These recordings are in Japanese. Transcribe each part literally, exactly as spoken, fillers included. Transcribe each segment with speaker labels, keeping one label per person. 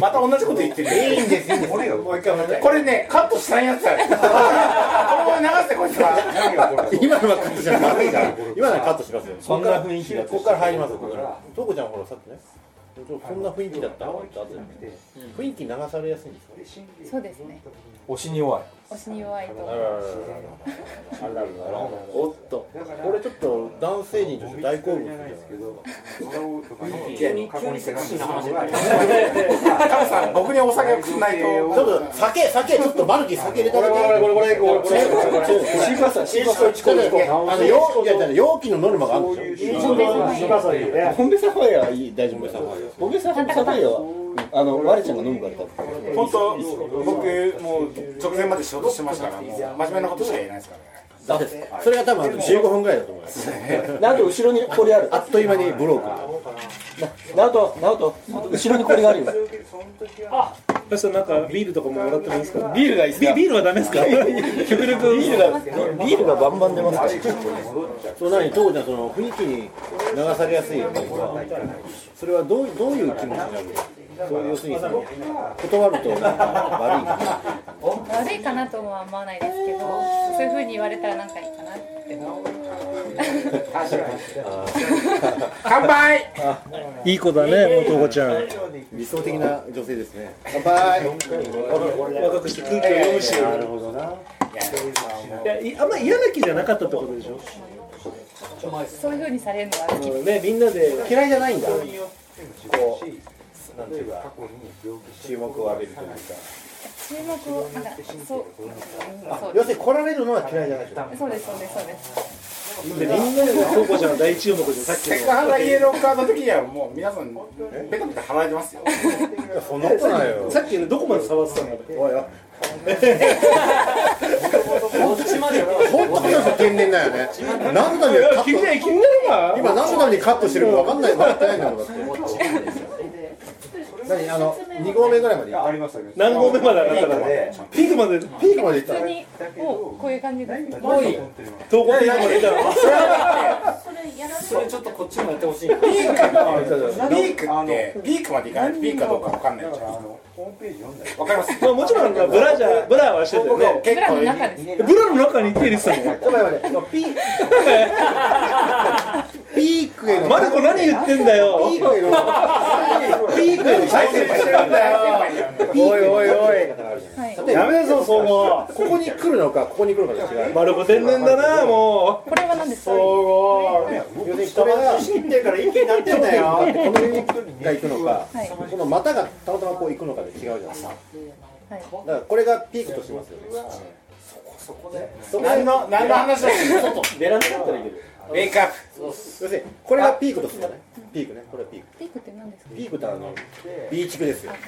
Speaker 1: また同じこと言ってる。
Speaker 2: いいんですよ。
Speaker 1: これね、カットしたいやつだよ。このまま流してこいつは。
Speaker 2: 今のはカットしなくていいから。今のはカットしますよ。
Speaker 3: そんな雰囲気だった。
Speaker 2: ここから入りますよ。ここから。トコちゃんほらさっきね。こんな雰囲気だったって後で雰囲気流されやすいんですか？
Speaker 4: そうですね。
Speaker 3: 推しに弱い。
Speaker 4: 推しに弱いと。
Speaker 2: おっと、これちょっと男性陣として大好物ですけど。
Speaker 1: 急に急にセクシーな話があります。カムさん、僕にお酒をくんないと。ちょ
Speaker 2: っと酒酒ちょっとバルキー酒入れてあげて。これこれこれこれこれ。シーカーサーシーカーサー一個一個。あの容器いや容器のノルマがあるんですよ。シーカーサーいいね。
Speaker 3: 本部サファイアはいい大丈夫です。本部サファイアはあの我ちゃんが飲むから多分。
Speaker 1: 本当僕もう直前まで仕事してましたからもう真面目なことしか言えないですからね。
Speaker 2: それが多分じゅうごふんぐらいだと思います。
Speaker 3: なんと後ろにこれある。
Speaker 2: あっという間にブローク。
Speaker 3: ナオトナオト後ろにこれがあるよ。
Speaker 5: あ、それなんかビールとかももらってもいいですか？
Speaker 3: ビールがいいですか？
Speaker 5: ビールはダメですか？極力ビ
Speaker 3: ールがビールがバンバン出ます。
Speaker 2: そうなに当時はその雰囲気に流されやすいよね。それはどうどういう気持ちになるの？そう要するに断るとなんか悪いかな。
Speaker 4: 悪いかなとは思わないですけど、そういう風に言われたらなんかいいかなって。
Speaker 1: 乾杯。
Speaker 5: いい子だね、もうトコちゃん。
Speaker 2: 理想的な女性ですね。乾杯。
Speaker 5: 若くして空気を読むし。なるほどな。いや、あんま嫌な気じゃなかったってことでしょ。
Speaker 4: そういう風にされるのは好きです。
Speaker 5: ね、みんなで
Speaker 2: 嫌いじゃないんだ。こうなんていうか注目を浴びるというか。
Speaker 4: 注目をなんかそう。
Speaker 2: 要するに来られるのは嫌いじゃないでしょ。
Speaker 4: そうですそうですそうです。
Speaker 5: でみんなでトコちゃんの大注目でさっき
Speaker 1: セクハライエローカードの時にはもう皆さんベタベタ払えてますよ。
Speaker 2: そんなことないよ。
Speaker 5: さっきどこまで触ってたの？
Speaker 2: おいよ。本当に天然だよね。何のためにカット？
Speaker 5: 気になるか？
Speaker 2: 今何のためにカットしてるか分かんない分かってないんだもんだって。何あのに合目ぐらいまでありましたけど。
Speaker 5: 何合目まで上がったからね。ピークまで
Speaker 2: ピークまで行った。
Speaker 4: 普通にもうこういう感じです。
Speaker 5: もういい。投稿ピークまで行ったら。
Speaker 3: それちょっとこっちもやってほしい。ピー
Speaker 1: クピークってピークまでいかないとピークかどうか分かんないじゃん。ホームページ読んだり。わかります。
Speaker 5: まあもちろんブラジャーブラはしてたよね。
Speaker 4: ブラの中です。
Speaker 5: ブラの中に手入れてたの。
Speaker 2: ピーピークへの
Speaker 5: マルコ何言ってんだよ。
Speaker 2: ピークへのピークへの
Speaker 1: 再生してるんだよ。
Speaker 2: おいおいおい。
Speaker 5: やめぞ総合。
Speaker 2: ここに来るのかここに来るのか違う。
Speaker 5: マルコ天然だなもう。
Speaker 4: これは何ですか？
Speaker 2: 要するにこれが知ってるから一気になってんだよ。このユニットが行くのか、この股がたまたまこう行くのかで違うじゃないですか。だからこれがピークとしますよね。
Speaker 1: そこで何の何の話だっけ？
Speaker 2: ベランダだったらいける。
Speaker 1: ウェイクアップ。
Speaker 2: 要するにこれがピークとするじゃない。ピークね、これはピーク。
Speaker 4: ピークって何ですか？
Speaker 2: ピークってあのビーチクですよ。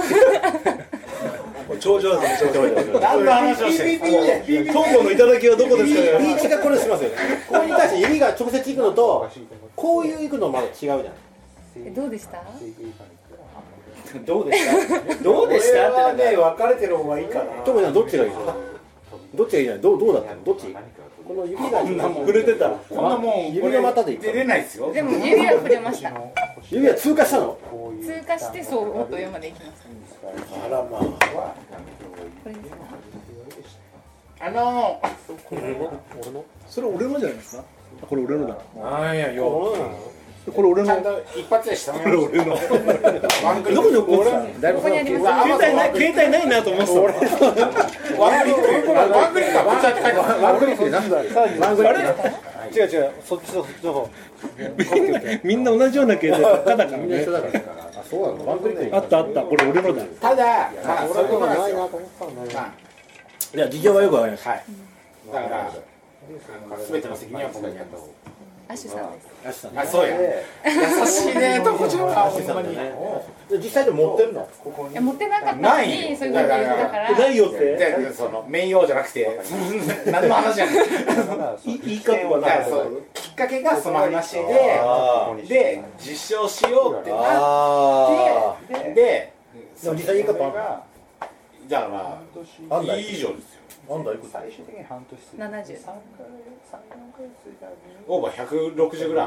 Speaker 5: 頂上ですね。頂上。
Speaker 1: 何の話をしてる？
Speaker 5: 東郷の頂はどこですかね。
Speaker 2: ビーチがこれしますよね。ここに対して指が直接行くのとこういう行くのまだ違うじゃん。
Speaker 4: どうでした？
Speaker 3: どうでした？どうでしたってね
Speaker 1: 分かれてる方がいいかな。
Speaker 2: トムちゃんどっちがいいの？どっちがいいの？どうどうだったの？どっち？この指が
Speaker 5: 触れてた。
Speaker 1: こんなもん
Speaker 2: 指の股でいく。
Speaker 1: 出れないですよ。
Speaker 4: でも指は触れました。
Speaker 2: 指は通過したの？
Speaker 4: 通過してそうもっと上まで行きました。
Speaker 2: あらまあ。
Speaker 4: これですか？
Speaker 1: あの
Speaker 5: それ俺のじゃないですか。これ俺のだ。
Speaker 2: あいやよ。
Speaker 5: これ俺の。
Speaker 1: ちゃんと一発でした。
Speaker 5: これ俺の。どこに置くんですか。
Speaker 2: だいぶ
Speaker 4: ここにあります。
Speaker 5: 携帯ない携帯ないなと思ってた。
Speaker 1: ワンクリック。ワンクリック。
Speaker 2: ワンクリックなんだ。ワンクリック。
Speaker 3: 違う違うそっちの情報。
Speaker 5: みんな同じような携帯ばっかだから
Speaker 2: みんな
Speaker 5: ね。
Speaker 2: 一緒だから。あ、そうなの。ワンクリック。
Speaker 5: あったあった。これ俺のだ。
Speaker 1: ただ、まあ
Speaker 2: 俺
Speaker 1: そういうことなんですよ。
Speaker 2: はないなと思ったんだよ。いや事情はよくわかります。
Speaker 1: はい。だからすべての責任は僕にあった方。
Speaker 4: アシュさんです。
Speaker 2: アシさん。
Speaker 1: あ、そうや。優しいね、とこちゃんはほんまに。
Speaker 2: 実際で持ってるの？
Speaker 4: いや持ってなかったのにそういうこと言ってたから。
Speaker 5: ないよって。
Speaker 1: で、その面用じゃなくて、何の話じゃない。
Speaker 5: 言い方は
Speaker 1: だからそうきっかけがその話で、で実証しようってなって、で、
Speaker 2: でも実際いいかとあんの？
Speaker 1: だからいい以上ですよ。
Speaker 2: あんだいくつ？
Speaker 4: 七十。
Speaker 1: オーバーひゃくろくじゅうグラム。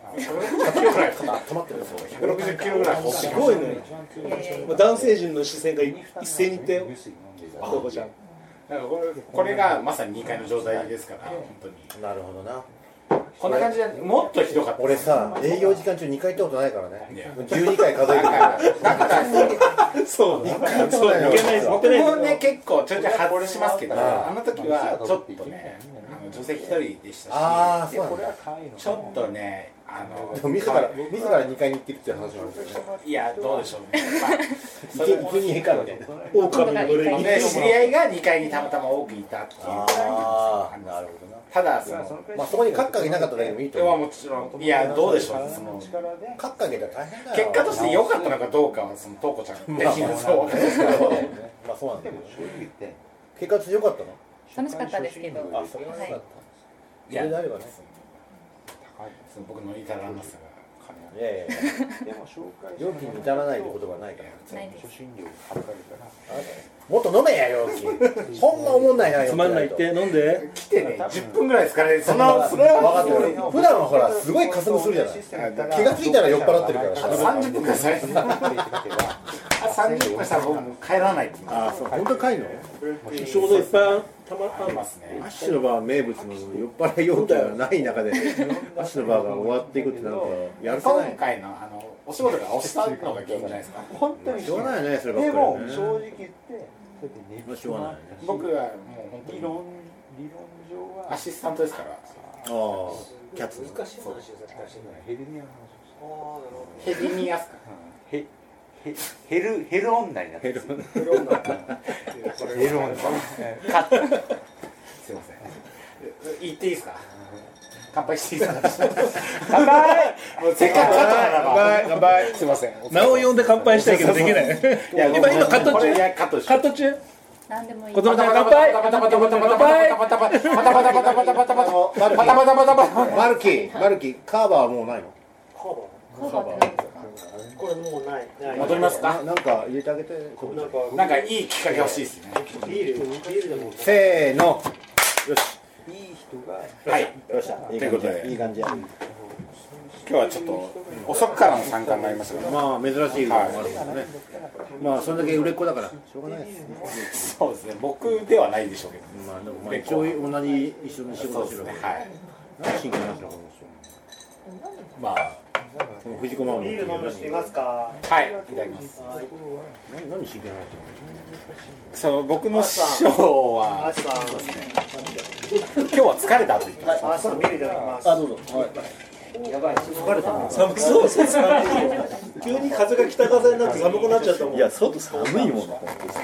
Speaker 1: ひゃくろくじゅっキロぐらい溜まってるんですよ。ひゃくろくじゅっキロぐらい。
Speaker 5: すごいね。男性陣の視線が一斉にいってよ。トコちゃん。
Speaker 1: これがまさににかいの状態ですから本当に。
Speaker 2: なるほどな。
Speaker 1: こんな感じでもっとひどかった。
Speaker 2: 俺さ営業時間中にかい行ったことないからね。じゅうにかい数えてるから。
Speaker 1: だから
Speaker 5: そう
Speaker 2: いっかい行ったことないよ。
Speaker 1: 僕もね結構ちょいちょい外しますけど、あの時はちょっとね女性一人でしたし、
Speaker 2: ああそうなんだ。
Speaker 1: ちょっとねあの
Speaker 2: でも自ら自らにかいに行ってるって話なんですよね。
Speaker 1: いやどうでしょうね。
Speaker 2: 行け行けにへんかみたいな。
Speaker 5: 狼の群れに。
Speaker 1: で知り合いがにかいにたまたま多くいたっていう。
Speaker 2: ああなるほどな。
Speaker 1: ただその
Speaker 2: まあそこにカッカゲなかっただけでもいいと思う。
Speaker 1: もちろんいやどうでしょうね。その
Speaker 2: カッカゲだ大変だよ。
Speaker 1: 結果として良かったのかどうかはそのトウコちゃん的にそう。
Speaker 2: まあそうなんだけど。結果として良かったの？
Speaker 4: 楽しかったですけど。
Speaker 2: あそれは良かった。
Speaker 1: いや
Speaker 2: それであればね。
Speaker 1: 僕の至らなさが。
Speaker 2: いやいやいや。容器に至らないって言葉はないから。
Speaker 4: ないです。
Speaker 2: もっと飲めや容器。ほんま思んないな。
Speaker 5: つまんないって飲んで。
Speaker 1: 来てねじゅっぷんぐらい疲れる。そのそれは
Speaker 2: 分かってる。普段はほらすごいかすむするじゃない。気がついたら酔っ払ってるから。
Speaker 1: さんじゅっぷんください。さんじゅっぷんしたら僕も帰らないって言います。
Speaker 2: あそう本当に帰んの？
Speaker 5: ちょうどいっぱいたま
Speaker 1: ありますね。
Speaker 2: アッシュのバー名物の酔っ払い容器がない中でアッシュのバーが終わっていくってなんかやるせない。
Speaker 1: 今回のあのお仕事が押したのが原因じゃないですか。
Speaker 2: 本当にしょうがないよねそればっかりね。
Speaker 6: でも正直言って
Speaker 2: しょうがないね。
Speaker 1: 僕はもう本当に
Speaker 6: 理論理論上は
Speaker 1: アシスタントですから。
Speaker 2: ああキャッツ
Speaker 6: 難しい話をさっきしてないヘルニアの話を
Speaker 1: ヘリニアスか。
Speaker 6: ヘヘヘルヘル女になってる。ヘル女。ヘル女。カット。
Speaker 1: すいません。言っていいですか。乾杯していいですか。
Speaker 6: 乾杯。
Speaker 1: もうせっかくカットならば。
Speaker 2: 乾杯。
Speaker 1: すいません。
Speaker 5: 名を呼んで乾杯したいけどできない。今今カット中。
Speaker 1: カット
Speaker 5: カット中。
Speaker 4: 何でもいい。
Speaker 5: 子供ちゃん乾杯。
Speaker 1: バタバタバタバタバタバタバタバタバタバタバタバタバタバタバタバタバタ。
Speaker 2: マルキマルキカーバーはもうないの？
Speaker 4: カーバーって何ですか？
Speaker 5: これもうない。
Speaker 1: 戻りますか。
Speaker 2: なんか入れてあげて。
Speaker 1: なんかいいきっかけ欲しいですね。
Speaker 5: ビールビールでも。
Speaker 2: せーの。よし。
Speaker 6: いい人が
Speaker 1: はい。
Speaker 2: よっしゃ。
Speaker 1: ということで
Speaker 2: いい感じや。
Speaker 1: 今日はちょっと遅くからの参加になりましたけど。
Speaker 2: まあ珍しいのもあるけどね。まあそれだけ売れっ子だからしょうがないです。
Speaker 1: そうですね。僕ではないでしょうけど。
Speaker 2: まあでもまあ一応同じ一緒に仕事してるわけ。
Speaker 1: はい。
Speaker 2: 何真剣な話だこの人。
Speaker 1: まあ
Speaker 2: この藤子ママの。
Speaker 5: ビール飲む人いますか？
Speaker 1: はい。いただきます。
Speaker 2: 何何真剣な話？
Speaker 1: そう僕の師匠は今日は疲れたと言ってました。
Speaker 5: あ、そうビールいただきます。
Speaker 2: あどうぞ。はい。やばい疲れたの。
Speaker 5: 寒そうそう寒い。急に風が北風になって寒くなっちゃったもん。
Speaker 3: いや外寒いもん。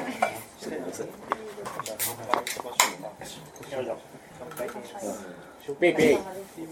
Speaker 1: ペイペイ。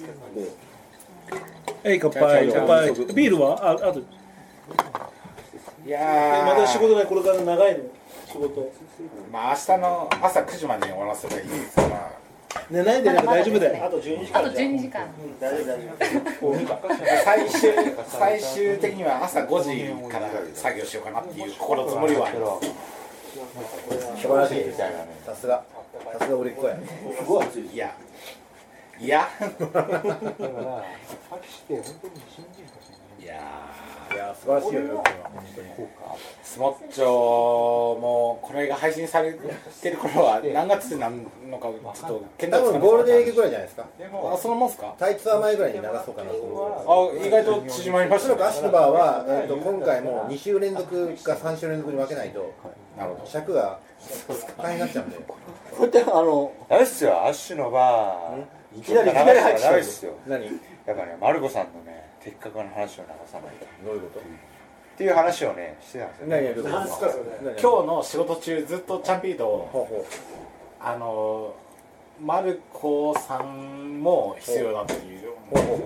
Speaker 5: えい乾杯乾杯。ビールはああと。
Speaker 1: いや
Speaker 5: まだ仕事ないこれから長いの仕事。
Speaker 1: まあ明日の朝くじまでに終わらせばいいですから。
Speaker 5: 寝ないでなんか大丈夫だよ。あとじゅうにじかん。
Speaker 4: あとじゅうにじかん。
Speaker 5: 大丈夫大丈夫。
Speaker 1: 最終最終的には朝ごじから作業しようかなっていう心づもりはあります。
Speaker 2: 素晴らしいみたいなね。さすがさすが売れっ子や。
Speaker 1: いやいや
Speaker 6: だから発揮して本当に信じるか
Speaker 1: いや
Speaker 2: いや素晴らしいよよ。
Speaker 1: スモッチョもこれが配信されてる頃は何月でなんのかちょっと見
Speaker 2: 多分ゴールデンウィークぐらいじゃないですか。
Speaker 1: あそのもんすか。
Speaker 2: タイツは前ぐらいに流そうかなと思う。
Speaker 1: あ意外と縮まりましたね。
Speaker 2: アッシュのバーは、えー、と今回もに週連続かさん週連続に分けないと
Speaker 1: なるほど。
Speaker 2: 尺が大変になっちゃうんで。
Speaker 3: こうやってあの
Speaker 6: ダメっすよアッシュのバー
Speaker 3: いきなりいきなり入ってきた
Speaker 6: ダメっすよ。
Speaker 2: 何？
Speaker 6: やっぱねマルコさんのね的確な話を流さないと
Speaker 2: どういうこと？
Speaker 6: っていう話をねしてたんですよ。
Speaker 2: 何やる？
Speaker 5: 何すかそれ。
Speaker 1: 今日の仕事中ずっとチャンピーと
Speaker 2: ほうほ
Speaker 1: あのマルコさんも必要だという。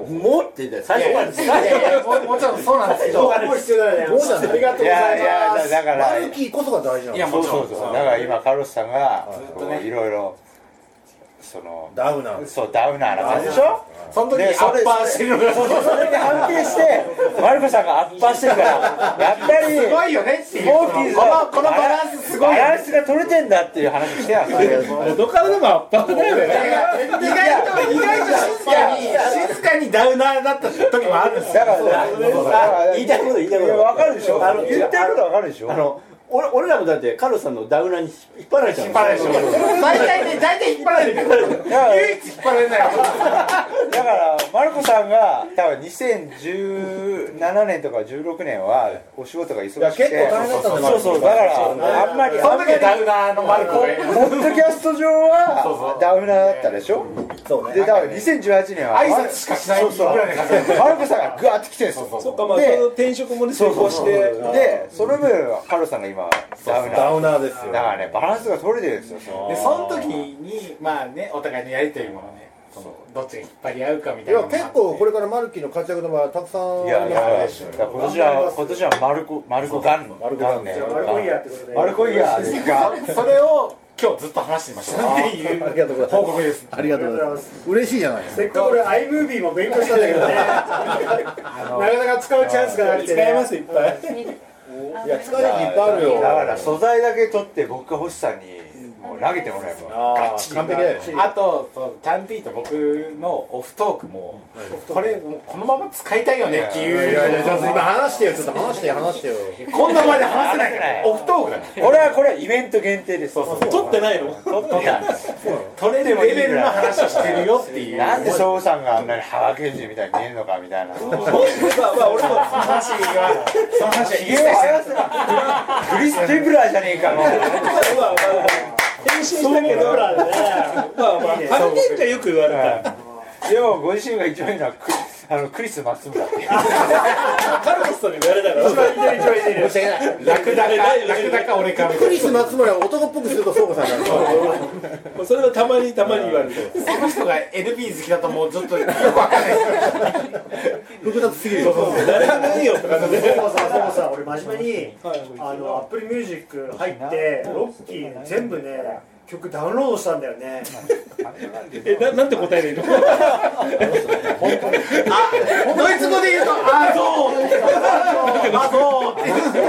Speaker 3: もうって言って最初から
Speaker 1: いやいやももちろんそうなんですけど。
Speaker 5: もう必要だよね。
Speaker 2: そうなんだよ
Speaker 5: ありがとうご
Speaker 6: いや
Speaker 5: ざい
Speaker 6: いや
Speaker 5: ます。
Speaker 6: だから
Speaker 2: マルキーこそが大事なの。
Speaker 1: いやもちろん
Speaker 6: そうそうだから今カルロスさんが
Speaker 1: ずっとね
Speaker 6: こういろいろその
Speaker 2: ダウナー。
Speaker 6: そうダウナーな感じでしょ。
Speaker 1: その時にア
Speaker 6: でそれ
Speaker 1: ッパーしてるのが
Speaker 6: そうそうそれで判定してマルコさんがアッパーしてるからやっぱり
Speaker 1: すごいよねっていう。
Speaker 6: モーキーズ
Speaker 1: このこのバランスすごいよね。
Speaker 6: バランスが取れてんだっていう話してたんですよ。
Speaker 5: 元からでもアッパーだよね。
Speaker 1: 意外と意外と静かに静かかにダウナーだった時もあるんですよ。
Speaker 3: だから言いたいこと言いたいこと分かるでしょ。あの言ってること分かるでしょ。あの俺俺らもだってカルロスさんのダウナーに引っ張られちゃう。
Speaker 1: 引っ張られちゃう。大体ね大体引っ張られる。唯一引っ張られない。
Speaker 6: だからマルコさんが多分にせんじゅうななねんとかじゅうろくねんはお仕事が忙しくて、
Speaker 2: 結構大変だったんだ。
Speaker 6: そうそう、だからあんまり
Speaker 1: その時はダウナーのマルコが
Speaker 6: ポッドキャスト上はダウナーだったでしょ。
Speaker 2: そうね。
Speaker 6: でだからにせんじゅうはちねんは
Speaker 1: 挨拶しかしないぐらいの感じで
Speaker 6: マルコさんがグワッと来てるんですよ。
Speaker 5: そっか、まあその転職もね成功して、
Speaker 6: でその分カルロさんが今ダウナー
Speaker 2: ダウナーですよ。
Speaker 6: だからねバランスが取れてるんですよ。
Speaker 1: でその時にまあねお互いのやりとりもね、そのどっちが引っ張り合うかみたいな。
Speaker 2: いや結構これからマルキーの活躍の場はたくさん
Speaker 6: いやいや
Speaker 2: ある
Speaker 6: いや今年は今年はマルコマルコガンマルコガンね
Speaker 5: マルコイヤーってことで
Speaker 6: マルコイヤーですか。
Speaker 1: それを今日ずっと話してましたっていう
Speaker 2: ありがとうございます。
Speaker 1: 報告です。
Speaker 2: ありがとうございます。嬉しいじゃないですか。
Speaker 5: せっかく俺 iMovie も勉強したんだけどねなかなか使うチャンスがなくて使いますいっぱい
Speaker 2: いや使いにいっぱいあるよ。
Speaker 6: だから素材だけ取って僕が星さんにもう投げてもらえば
Speaker 2: ああ完璧だよ。
Speaker 1: あとそうチャンピーと僕のオフトークもこれもうこのまま使いたいよねっていう。
Speaker 2: いやいやちょっと今話してよ。ちょっと話してよ話してよ。
Speaker 1: こんなまで話せないからオフトークだから。
Speaker 6: これはこれはイベント限定です。
Speaker 5: 撮ってないの
Speaker 6: 取ってない。
Speaker 1: 取れるレベルの話をしてるよっていう。
Speaker 6: なんで翔さんがあんなに羽賀健二みたいに見えるのかみたいな。
Speaker 5: まあまあ俺も
Speaker 1: その話はその話は
Speaker 6: ひげを生やすな。クリス・テブラーじゃねえかもう。
Speaker 5: 変身したけど、まあまあ、半減じゃよく言われた。
Speaker 6: でもご自身が一番いいのはクあのクリス松村って。
Speaker 5: カルロスさんに言われたから。一番いい一番いい。
Speaker 2: 申し訳ない。
Speaker 1: ラクダかラクダか俺か。
Speaker 2: クリス松村を男っぽくするとそうかさんなんですよ。
Speaker 5: それはたまにたまに言われる。
Speaker 1: その人が エルピー 好きだともうちょっとよくわかんない
Speaker 2: 複雑すぎる。
Speaker 5: 誰がないよとかね。
Speaker 7: そうさそうさ俺真面目にあの Apple Music 入ってロッキー全部ね曲ダウンロードしたんだよね。
Speaker 5: えななんて答えるの？
Speaker 1: ドイツ語で言うとあそうあそう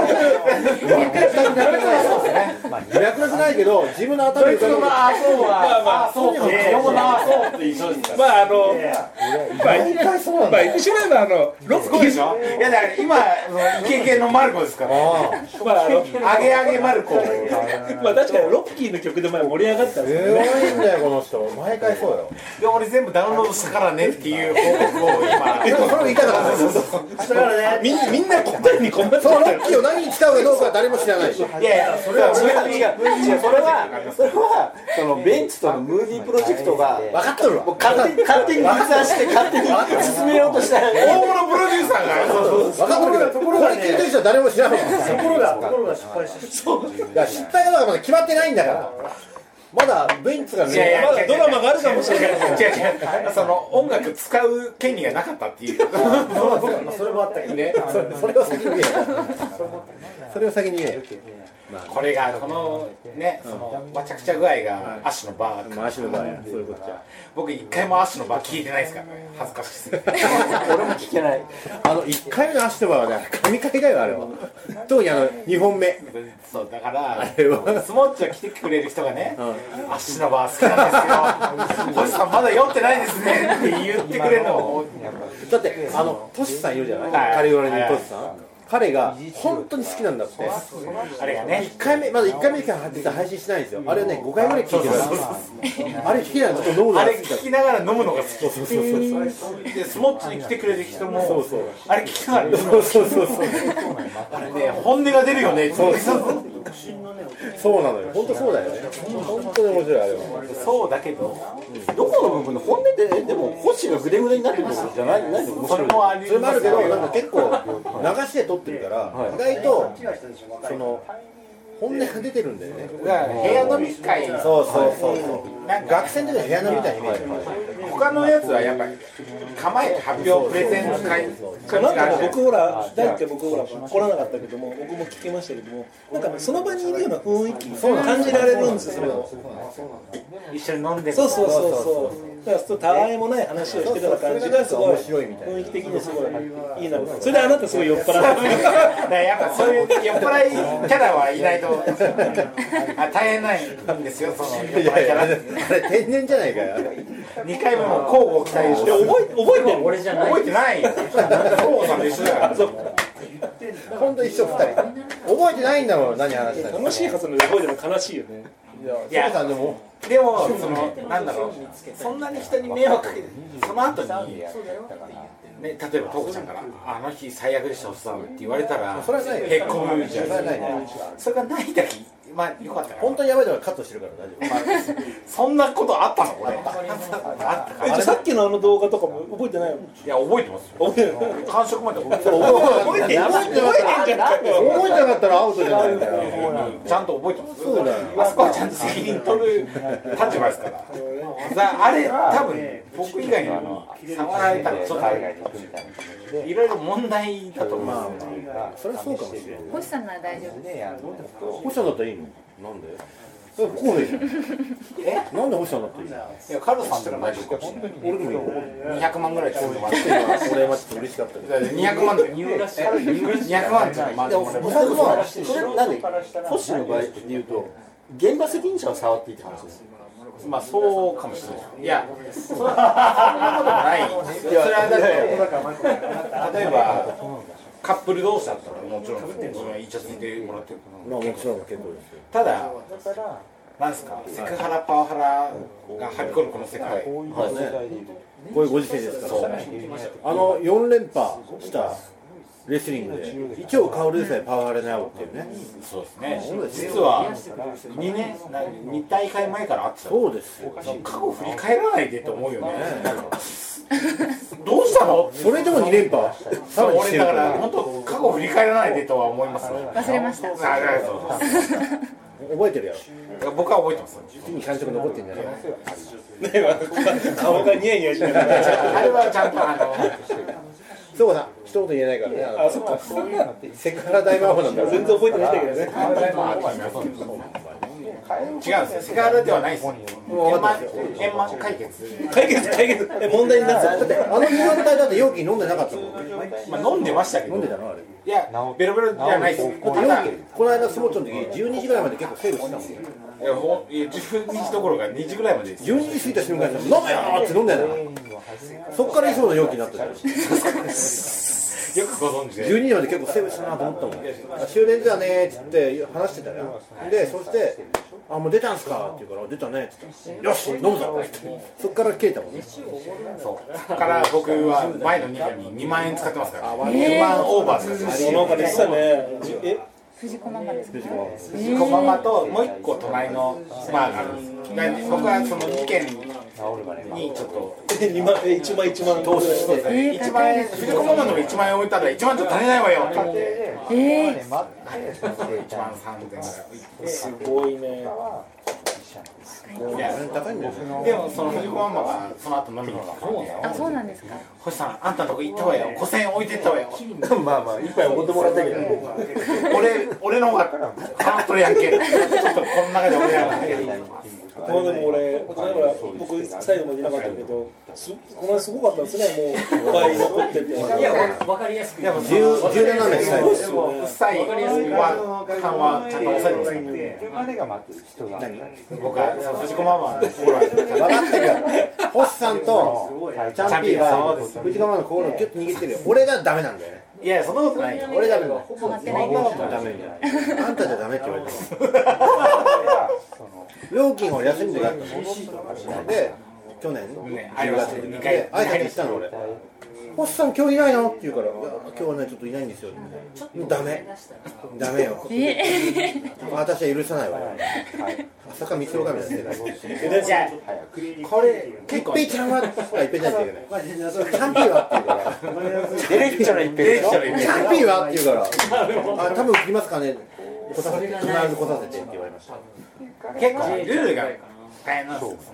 Speaker 2: 役立ちないけど自分の頭に浮かべる。
Speaker 1: あそうはあそうか日本語のあそうって一緒ですから。
Speaker 5: まああのまあ言ってしまえばあのロッキー
Speaker 1: でしょ。いやだから今イケイケのマルコですから。
Speaker 5: まああの
Speaker 1: アゲアゲマルコ。
Speaker 5: まあ確かにロッキーの曲で前盛り上がったんです
Speaker 2: すごいんだよこの人。毎回そうよ。
Speaker 1: で俺全部ダウンロードしたからねっていう報告を今。
Speaker 2: でもそれも言いたかったです。
Speaker 7: だからね
Speaker 5: みんみんな答えに困って
Speaker 2: そのロッキーを何に使うかどうかは誰も知らないし。
Speaker 1: いやいやそれは
Speaker 3: 違う違う違うそれはそれはそのベンツとのムーディープロジェクトが
Speaker 2: 分かっとるわ。
Speaker 3: もう勝手に勝手に立案して勝手に進めようとしたら
Speaker 1: 大物プロデューサーが
Speaker 2: 分かってるけど、これ聞いてる人は誰も知らない。
Speaker 7: ところがところが失敗してそう
Speaker 2: いや失敗がまだ決まってないんだから。まだベンツがね。
Speaker 1: いやいや
Speaker 5: まだドラマがあるかもしれない。
Speaker 1: 違う違うその音楽使う権利がなかったっていう。
Speaker 7: それもあったけどね。
Speaker 2: それを先に言え。それを先に言え。
Speaker 1: これがこのねそのわちゃくちゃ具合がアッシュのバー。
Speaker 2: 回しの場合はそういうことじゃ。
Speaker 1: 僕一回もアッシュのバー聞いてないですからね。恥ずかしすぎて。
Speaker 3: 俺も聞けない。
Speaker 2: あの一回目の足とばはね神回だよあれは。特にあの二本目。
Speaker 1: そうだから
Speaker 2: あれは
Speaker 1: スモッチは来てくれる人がね、アッシュのバー好きなんですよ。星さんまだ酔ってないですねって言ってくれるのを。
Speaker 2: だってあのトシさんいるじゃない。
Speaker 1: はい
Speaker 2: カリオレにトシさん。彼が本当に好きなんだって。
Speaker 1: あれがね
Speaker 2: いっかいめまだいっかいめから配信しないんですよ。あれねごかいぐらい聞いてる。あれ聞きながらずっと飲むの
Speaker 1: あれ
Speaker 2: が好きだ
Speaker 1: 聞きながら飲むのが好き。でスモッチに来てくれる人もあれ聞きながら飲むのが好き。
Speaker 2: そうそうそう。
Speaker 1: あれね本音が出るよね。そう
Speaker 2: そうなのよ。本当そうだよね。本当に面白いあれは。
Speaker 1: そうだけど
Speaker 3: どこの部分の本音ででも星がグデグデになってるのじゃないないの面
Speaker 1: そ
Speaker 3: 白い。
Speaker 1: れもあり
Speaker 2: それもあるけどなんか
Speaker 1: 結
Speaker 2: 結構流しで撮ってるから意外とその本音が出てるんだよね。
Speaker 1: 部屋飲み会
Speaker 2: そうそうそうそう。
Speaker 1: なんか
Speaker 2: 学生の時の部屋飲みたいなイメージ。
Speaker 1: 他のやつはやっぱり構えて発表プレゼンの会
Speaker 5: なんかね僕ほらだって僕ほら来らなかったけども僕も聞きましたけどもなんかねその場にいるような雰囲気感じられるんですよ。
Speaker 1: 一緒に飲んでる
Speaker 5: そうそうそうそうからちょっとたわいもない話をしてるような感じがすごい雰囲気的にすごいいいな。それであなたすごい酔っ払ってだ
Speaker 1: からやっぱそういう酔っ払いキャラはいないとあ大変ないんですよ、その酔っ払いキャラ。
Speaker 2: あれ天然じゃないかよ。
Speaker 1: にかいめも交互期待して
Speaker 5: 覚え覚えてる
Speaker 1: 俺じゃない覚えてないよ。交互さんと一緒だから。
Speaker 2: 本当一緒ふたり覚えてないんだもん、何話したの。
Speaker 5: 楽しいはずなのに覚えてるの悲しいよね。
Speaker 1: いやでもでもそのなんだろう、そんなに人に迷惑かけてその後にね、例えば東子ちゃんからあの日最悪でしたおっさんって言われたら
Speaker 2: それはない
Speaker 1: へっこむじゃん。
Speaker 2: それはないね。
Speaker 1: それがないだけまあよかったから。
Speaker 2: 本当にやばいのはカットしてるから大丈夫。
Speaker 1: そんなことあったの俺。あったか
Speaker 5: え、じゃあさっきのあの動画とかも覚えてないの？
Speaker 1: いや覚えてますよ。
Speaker 5: 覚えてる。
Speaker 1: 感触まで覚えてる。
Speaker 5: 覚えてる。
Speaker 2: 覚えてなかったらアウトじゃないんだよ。
Speaker 1: ちゃんと覚えてます。
Speaker 2: そうだよ。
Speaker 1: あそこはちゃんと責任取る立場ですから。あれ多分僕以外にも触られたらちょっと海外に行くみたいな。いろいろ問題だと思う。ま
Speaker 2: あそれはそうかもしれない。
Speaker 4: 星さんなら大丈夫。
Speaker 2: 星さんだったらいいの？なんで？こうでいいの？え？なんで星さんだったらいいの？
Speaker 1: いやカルさんってのは大丈夫かもしれない。俺でもいいの？にひゃくまんぐらい作ってもらって。
Speaker 2: 俺はちょっと嬉しかったけど。
Speaker 1: にひゃくまんで。にひゃくまんってまあでも
Speaker 3: それなんで星の場合って言うと現場責任者を触っていいって話です。
Speaker 1: まあそうかもしれない。いや、そんなことない。それはだって例えばカップル同士だったらもちろん自分はイチャついてもらってる。
Speaker 2: まあもちろん結構ですよ。
Speaker 1: ただなんですか、セクハラパワハラがはびこるこの世界。はいね。
Speaker 2: こういうご時世ですから。あのよん連覇したレスリングで一応薫でさえパワハラに遭うっていうね。
Speaker 1: そうですね。実はにねんに大会前からあってた。
Speaker 2: そうですよ。
Speaker 1: 過去振り返らないでと思うよね。どうしたの？
Speaker 2: それでもに連覇。
Speaker 1: そう俺だから本当過去振り返らないでとは思います。
Speaker 4: 忘れました。
Speaker 2: 覚えてるやろ。
Speaker 1: 僕は覚えてます。
Speaker 2: いい感触残ってんじゃない？
Speaker 5: 顔がニヤニヤしてる。
Speaker 1: あれはちゃんとあの。
Speaker 2: そうだ、一言言えないからね。
Speaker 5: あ、そっか。
Speaker 2: セクハラ大魔王なんだ。
Speaker 5: 全然覚えてないんだけどね。
Speaker 1: 違うんですよ。セクハラではないですよ。円満解決。
Speaker 5: 解決解決。え問題になった。
Speaker 2: だってあの時間帯だって容器飲んでなかったもん。
Speaker 1: まあ飲んでましたけど。
Speaker 2: 飲んでたのあれ。
Speaker 1: いやベロベロじゃないです。
Speaker 2: この間スポーツの時じゅうにじぐらいまで結構セールしてたもん。
Speaker 1: いやほいやじゅうにじどころかにじぐらいまでです。
Speaker 2: じゅうにじ過ぎた瞬間に飲めよーって飲んでた。そっからいそうな容器になってたよ。
Speaker 1: よくご存知で。
Speaker 2: じゅうにじまで結構セーブしたなと思ったもん。終電だねーっつって話してたよ。でそしてあもう出たんすかって言うから出たねっつってよし飲むぞってそっから消えたもんね。
Speaker 1: そうそっから僕は前のにかいににまんえん使ってますからにまんオーバーする。
Speaker 5: そのままでしたね。え
Speaker 4: 藤子ママですか？
Speaker 1: 藤子ママともう一個隣のバーがあるんです。僕はそのにけんにちょっと
Speaker 5: にまんえいちまんいちまん
Speaker 1: 投資していちまんえん藤子ママのがいちまんえん置いたらいちまんじゃ足りないわよって言って
Speaker 4: えー、
Speaker 1: いちまんさんぜんぐらい
Speaker 5: すごいね。
Speaker 1: いや高いんだよ。でもその藤子ママがその後飲みに来た。
Speaker 4: あ、そうなんですか。
Speaker 1: 星さんあんたのとこ行ったわよ。ごせんえん置いてったわよ。
Speaker 3: まあまあ一杯おごってもらったけど。
Speaker 1: 俺俺の方が払っとるやんけ。ちょっとこの中で俺やらなきゃいけない。
Speaker 5: もうでも俺、僕最後までいなかったけど、このすごかったですね、もういっぱい残ってて。いや、
Speaker 1: わかりやすく。でもじゅうななめん最後ですよ。最後は勘はちゃんと抑えてますからね。僕は藤子ママ分かってるよ。星さんとチャンピーは藤子ママの心をギュッと握ってるよ。俺がダメなんだよね。いやそんなことないよ。俺ダメだよ。
Speaker 4: ハマってない。
Speaker 2: ダメじゃない。あんたじゃダメって言われた。料金を休んでやったので去年じゅうがつに挨拶にしたの俺。星さん今日いないのって言うから今日はねちょっといないんですよ。ダメダメよ。私は許さないわよ。朝霞三つ狼だってじゃあこれ一平ちゃんは一平ちゃんって言うからチャンピーはって言うから
Speaker 3: デレッチョの一平でしょ。
Speaker 2: チャンピーはって言うからあ多分来ますかね。来させて必ず来させてって言われました。
Speaker 1: 結構ルールが大変なんですよ。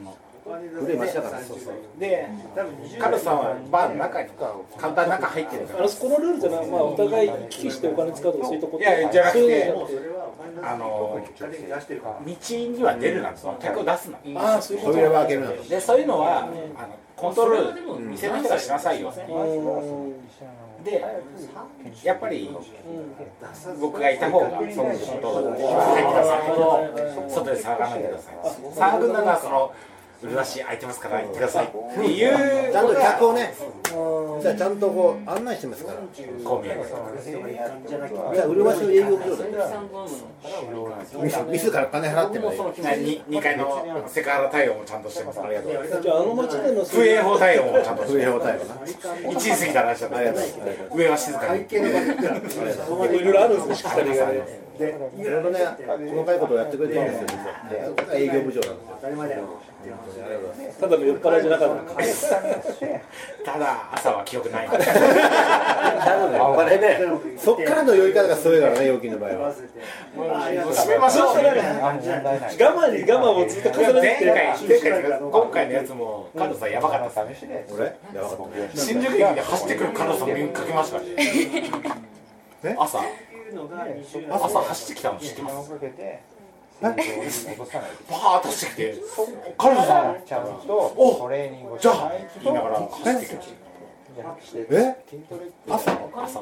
Speaker 2: プレーマシだから。
Speaker 1: でカルロスさんはバーの中にカウンターの中入ってるから。
Speaker 5: あのそこのルールじゃない、まあお互い行き来してお金使うとかそういうとこ。
Speaker 1: いやじゃなくて
Speaker 5: そういうの
Speaker 1: あの道には出るなんですよ。客を出すな。
Speaker 5: ああそういうこと。
Speaker 2: 扉は開けるなと。
Speaker 1: でそういうのはあのコントロール店の人がしなさいよ。でやっぱり僕がいた方がそのことを入ってくださいと外で騒がないでください。騒ぐならその麗しい空いてますから行ってくださいっていう
Speaker 2: ちゃんと客をね、じゃあちゃんとこう案内してますから。
Speaker 1: こう見える。
Speaker 2: じゃあ麗しい営業部長だったら自ら金払ってもいい。
Speaker 1: にかいのセクハラ対応もちゃんとしてます。ありがとうございます。
Speaker 5: じゃああの町での
Speaker 1: 不衛法対応もちゃんとして
Speaker 2: 上を対応な。
Speaker 1: いちじ過ぎたら話だった。上は静かに。
Speaker 5: いろいろあるんですよ、しっかりがね。
Speaker 2: いろいろね、細かいことをやってくれてるんですよ、実は。それが営業部長なんですよ。
Speaker 5: ただの酔っ払いじゃなかった。
Speaker 1: ただ朝は記憶ない。
Speaker 2: あれね、そっからの酔い方がすごいからね、陽気の場合は。
Speaker 1: 締めましょう。
Speaker 5: 我慢に我慢をずっと重ねて
Speaker 1: 前
Speaker 5: って
Speaker 1: 回、前回今回のやつもカルロスさんやばかったです。
Speaker 2: 俺やばかった。
Speaker 1: 新宿駅で走ってくるカルロスさん見かけましたね。朝朝走ってきたの知ってます？バーッと走ってきて、カルロスさん
Speaker 6: ちゃんと
Speaker 1: お
Speaker 6: トレーニングを
Speaker 1: じゃあ言いながら走ってきました。
Speaker 2: え朝
Speaker 1: 朝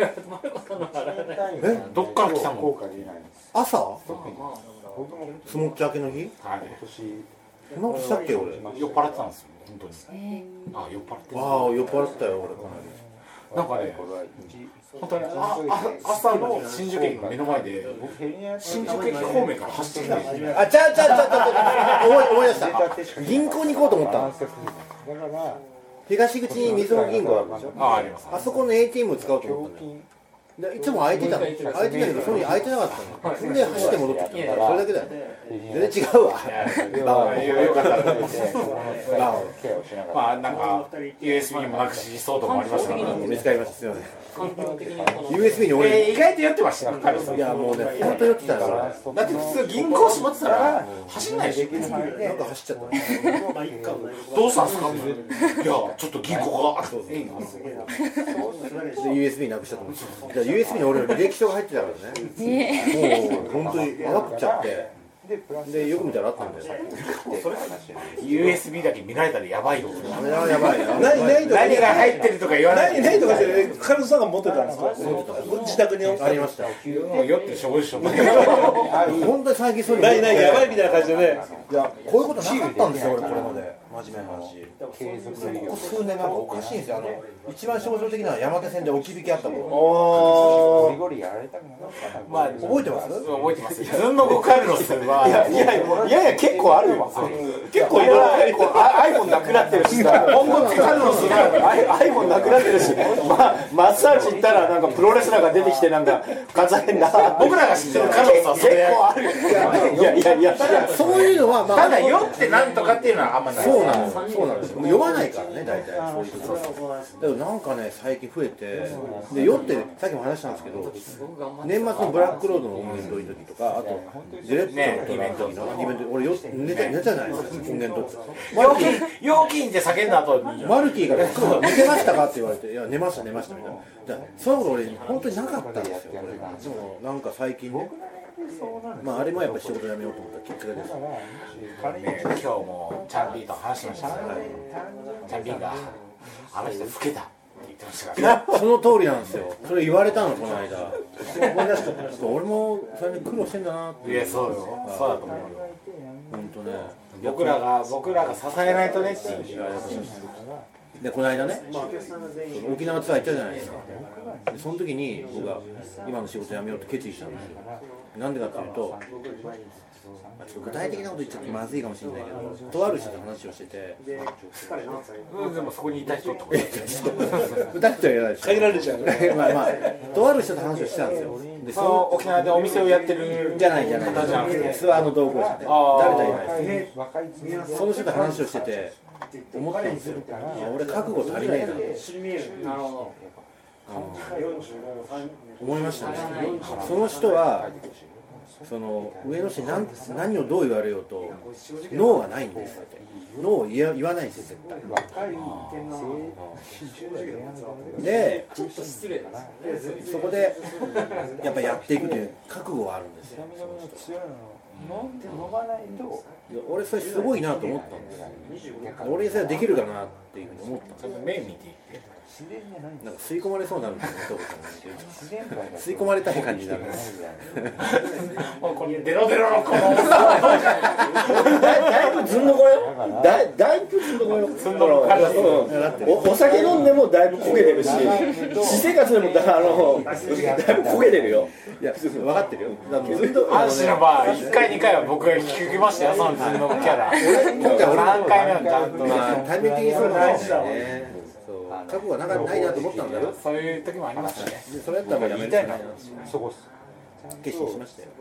Speaker 2: え
Speaker 1: どっから来たの？
Speaker 2: 朝スモッチ明けの日
Speaker 1: はい。
Speaker 2: そんなことしたっけ俺。
Speaker 1: 酔っ払ってたんですよ本当に。あ酔っ払ってる。
Speaker 2: ああ酔っ払ったよ俺か
Speaker 1: なんかね本当にああ朝の新宿駅の目の前で新宿駅方面から走ってきたんですよ。
Speaker 2: なり。あちゃうちゃうちゃうちゃう思い思い出した。銀行に行こうと思ったの。東口にみずほ銀行あるでしょ。
Speaker 1: ああります。
Speaker 2: あそこの エーティーエム を使おうと思ったのよ。でいつも空いてたの。空いてたけどその日空いてなかったの。それで走って戻ってきたの。それだけだよ。全然違うわ。
Speaker 1: よかったらまあなんか ユーエスビー もなくしソードもありましたから。
Speaker 2: 見つかりました。すみません。ユーエスビー に俺
Speaker 1: 意外と酔ってましたよ。
Speaker 2: いやもうね本当に酔ってたから。
Speaker 1: だって普通銀行閉まってたら走んないでしょ。
Speaker 2: なんか走っちゃった。
Speaker 1: どうしたんですか？いやちょっと銀行が。
Speaker 2: で ユーエスビー なくしたと思って。じゃあ ユーエスビー に俺履歴書が入ってたからね。もう本当に慌てちゃって。でよく見たらあったんだよ。
Speaker 1: ユーエスビー だけ見られたらやばいよ。
Speaker 2: あれはやばいな。
Speaker 5: ないないとか
Speaker 1: 何が入ってるとか言わない。
Speaker 5: ないとかしてカルロスさんが持ってたんですか？自宅に
Speaker 2: ありました。
Speaker 1: もう酔ってしょぼいしょぼい。
Speaker 2: 本当に最近そういうの
Speaker 5: ないないやばいみたいな感じでね。
Speaker 2: いやこういうことなかったんですよ俺これまで。真面目な話。ここ数年なんかおかしいんですよ。あの一番象徴的なのは山手線で置き引きあったもん。
Speaker 5: おー。
Speaker 1: まあ
Speaker 2: 覚えてます？
Speaker 1: 覚えてます。ズンのゴカルロスは。
Speaker 3: いやいやいやいや結構あるわ。結構いろいろ iPhone なくなってるしさ、本当にカルロスが iPhone なくなってるし、まマッサージ行ったらなんかプロレスラーが出てきてなんか数えんな。
Speaker 1: 僕らが知ってるカルロスはそ
Speaker 3: 結
Speaker 1: れ。
Speaker 3: 構ある。いやいやいやいや。
Speaker 2: そういうのはまあ
Speaker 1: ただ酔ってなんとかっていうのはあんまない。
Speaker 2: そうなんですよ。そうなんですよ。もう酔わないからね大体そういう時。だけどなんかね最近増えてで酔ってさっきも話したんですけど年末のブラックロードの音源取り時とかあとジレットのイベントのイベント俺よ寝た寝たじゃないですか音源取って。
Speaker 1: 陽気陽気って叫んだ後に
Speaker 2: マルキーが「寝てましたか?」って言われて「いや寝ました寝ました」みたいな。じゃあその頃俺本当になかったんですよ。これでもなんか最近ねまああれもやっぱ仕事辞めようと思ったきっかけです。
Speaker 1: ね今日もチャンビーと話しました。チャンビーがあの人老けたって言ってましたから。
Speaker 2: その通りなんですよ。それ言われたのこの間。思い出した。俺もそれに苦労してんだなって。
Speaker 1: いやそうよ。そうだと思うよ。
Speaker 2: 本当ね。
Speaker 1: 僕らが僕らが支えないとねっていう。
Speaker 2: でこの間ね沖縄ツアー行ったじゃないですか。でその時に僕が今の仕事辞めようって決意したんですよ。なんでかっていうと具体的なこと言っちゃってまずいかもしれないけどとある人と話をしてて
Speaker 1: でもそこにいた人ってこと
Speaker 2: 具体的は言わないです
Speaker 5: 限られちゃうね。
Speaker 2: まあまあとある人と話をしてたんですよ。で
Speaker 1: その沖縄でお店をやってる
Speaker 2: じゃないじゃない
Speaker 1: 方じゃなくて
Speaker 2: ツアーの同行者で
Speaker 1: あー
Speaker 2: 誰と言わないですその人と話をしてて思ったんですよ。俺覚悟足りねえなと
Speaker 7: なるほど。
Speaker 2: 思いましたね。その人はその上の人に 何, 何をどう言われようとノーがないんですよとノーを言 わ, 言わないんですよ絶対でそこでやっぱやっていくという覚悟があるんですよ俺それすごいなと思ったんですよ俺それできるかなっていうふうに思ったんですよ目見てなんか吸い込まれそうになるんですよ吸い込まれたい感じになるんです
Speaker 1: デロデロのこの
Speaker 3: だいぶずんどこよだいぶずんどこよお酒飲んでもだいぶ焦げてるし私生活でもだあのだいぶ焦げてるよ
Speaker 2: いや分かってるよ
Speaker 1: アンシのバーいっかいにかいは僕が聞きましたよそのずんのキャラ今回さんかいめはちゃんと
Speaker 2: まあタイミング的にそうなんですよね覚悟がなかないなと思ったんだよ
Speaker 1: そういう時もありましたね
Speaker 2: それやったらやめたいなそこ決心しましたよ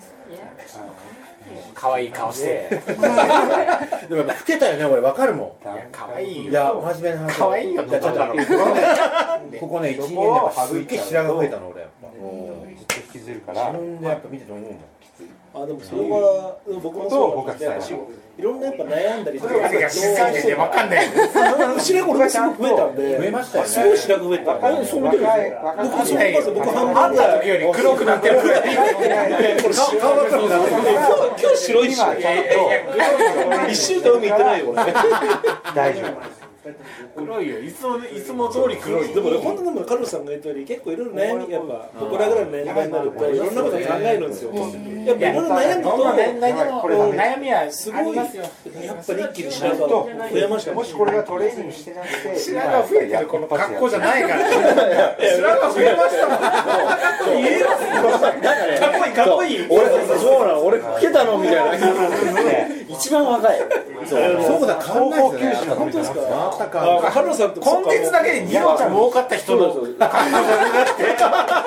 Speaker 1: 可愛い顔して
Speaker 2: でもやっぱ老けたよね俺分かるもん
Speaker 1: 可愛いよ
Speaker 2: いや真面目な話
Speaker 1: 可愛いよって
Speaker 2: ちょっとここねいちねんでやっぱすっげえ白髪増えたの俺やっぱ
Speaker 6: 引きずるから
Speaker 2: 自分でやっぱ見てて思うもん
Speaker 5: あでもそれは僕もそうだったしいろんなやっぱ悩んだりとか
Speaker 1: 何が静かにして分かんない
Speaker 5: 白髪がすごく増えたんで
Speaker 2: 増えましたよね
Speaker 5: すごい白髪増えたそう見てるんですよ僕そう見ます僕半分
Speaker 1: あんた時より黒くなってるぐらい
Speaker 5: これ顔が黒くなってる今日白いし一週間海行ってないよ俺
Speaker 6: 大丈夫
Speaker 1: 黒いよいつもいつも通り黒い
Speaker 5: でもね本当にカルロスさんが言ったように結構いろいろ悩みやっぱ僕らぐらいの年代になるといろんなこと考えるんですよやっぱいろいろ悩むと
Speaker 1: 年代でも悩みは
Speaker 5: すごいやっぱり一気に白髪が増えました
Speaker 6: もしこれがトレーニングしてなくて
Speaker 1: 白髪増えてるこの格好じゃないから白髪増えましたもん言えますよかっこいいかっこいい
Speaker 3: 俺そうなの俺老けたのみたいな一番若い
Speaker 2: そうだ変わんないですよね
Speaker 5: 本当ですか
Speaker 2: またか
Speaker 5: カルロスさんと
Speaker 1: コンテンツだけでにおく儲かった人の格好じゃなくてね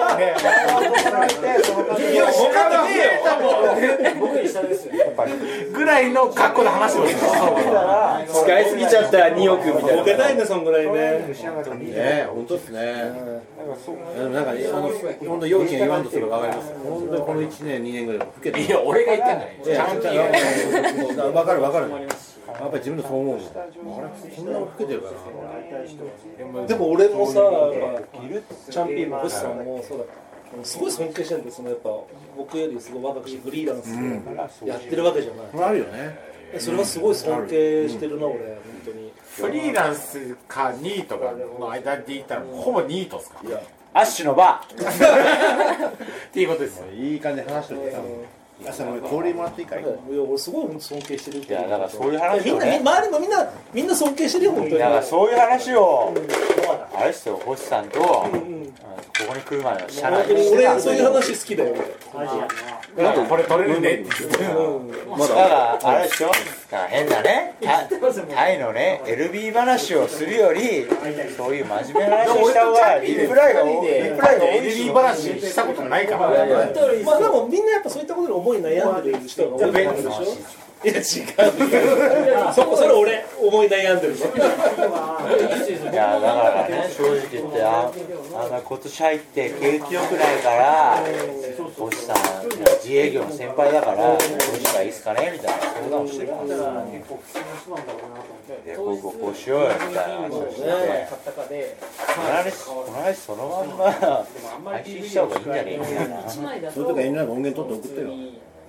Speaker 1: いや儲かってねえよ僕に下ですよぐらいの格好で話してますよ
Speaker 3: 使いすぎちゃったにおくみたいな
Speaker 5: モテたいねそんぐらいね
Speaker 2: ね本当ですねなんかあの本当容器が言わんとするか分かります本当にこのいちねんにねんぐらい老けて
Speaker 1: いや俺が言ってんだよちゃんと言え
Speaker 2: 分かる分かるやっぱり自分でそう思うもんあれこんな老けてるかな
Speaker 5: でも俺もさチャンピオンの星さんもそうだすごい尊敬してるんですよやっぱ僕よりすごい若くしてフリーランスやってるわけじゃない
Speaker 2: あるよね
Speaker 5: それはすごい尊敬してるな俺本当に
Speaker 1: フリーランスかニートかの間で言ったらほぼニートですか
Speaker 6: アッシュのバー
Speaker 1: っていうことですよ
Speaker 2: いい感じで話してるけど明日も氷もらっていいかい
Speaker 5: いや俺すごい尊敬してるって
Speaker 6: いやだからそういう話
Speaker 5: みんな
Speaker 6: をね
Speaker 5: 周りもみんなみんな尊敬してるよ本当に
Speaker 6: だからそういう話をあれですよ星さんとここに来る前の社内でしてたん
Speaker 5: 俺そういう話好きだよ
Speaker 1: なんかこれ取れるねって言って
Speaker 6: だからあれでしょだから変なねタタイのね エルビー 話をするよりそういう真面目な話をした方がリプライが多いリプライが多い
Speaker 1: エルビー 話したことないから
Speaker 5: まあでもみんなやっぱそういったことで思い悩んでる人が多いでしょいや違うそこそれ俺思い悩んでる
Speaker 6: いやだからね正直言ってああの今年入って景気良くないから星さん自営業の先輩だからどうしたらいいっすかねみたいな相談をしてるんですよでこうこうこうしようよみたいな話をしてこの話この話そのまんま配信した方がいいんじゃねえみたいな
Speaker 2: そういう時は遠慮なく音源取って送ってよ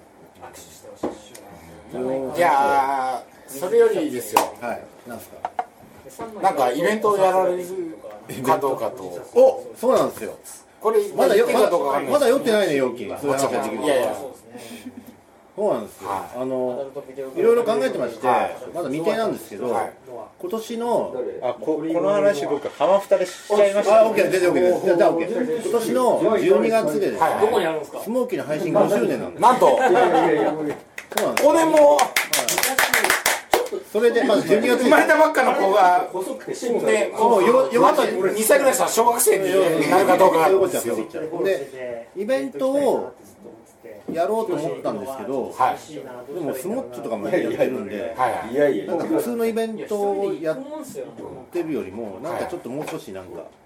Speaker 1: いやそれよりですよ
Speaker 2: はいなんすか
Speaker 1: なんかイベントをやられるかどうかと
Speaker 2: おそうなんですよ
Speaker 1: これ
Speaker 2: まだよ
Speaker 1: 言っていいかどうかわかんない
Speaker 2: まだ酔ってないね容器そういう話ができる
Speaker 1: いやいや
Speaker 2: そうなんですよあのいろいろ考えてましてまだ未定なんですけど今年の
Speaker 6: あここの話僕は浜二でしちゃいました
Speaker 2: あ、オッケー、全然オッケーです。じゃあオッケー。今年のじゅうにがつでですね、スモーキーの配信ごしゅうねんなんです。
Speaker 1: なんと
Speaker 2: そうなんです。
Speaker 1: これも
Speaker 2: それでまずじゅうにがつ
Speaker 1: 生まれたばっかの子がでもうよよあとにさいぐらいしたら小学生になるかどうか
Speaker 2: そういうことですよ。で、イベントをやろうと思ったんですけど、
Speaker 1: はい
Speaker 2: でもスモッチとかもやってるんで、
Speaker 1: はい
Speaker 3: いやいや
Speaker 2: なんか普通のイベントをやってるよりもなんかちょっともう少しなんか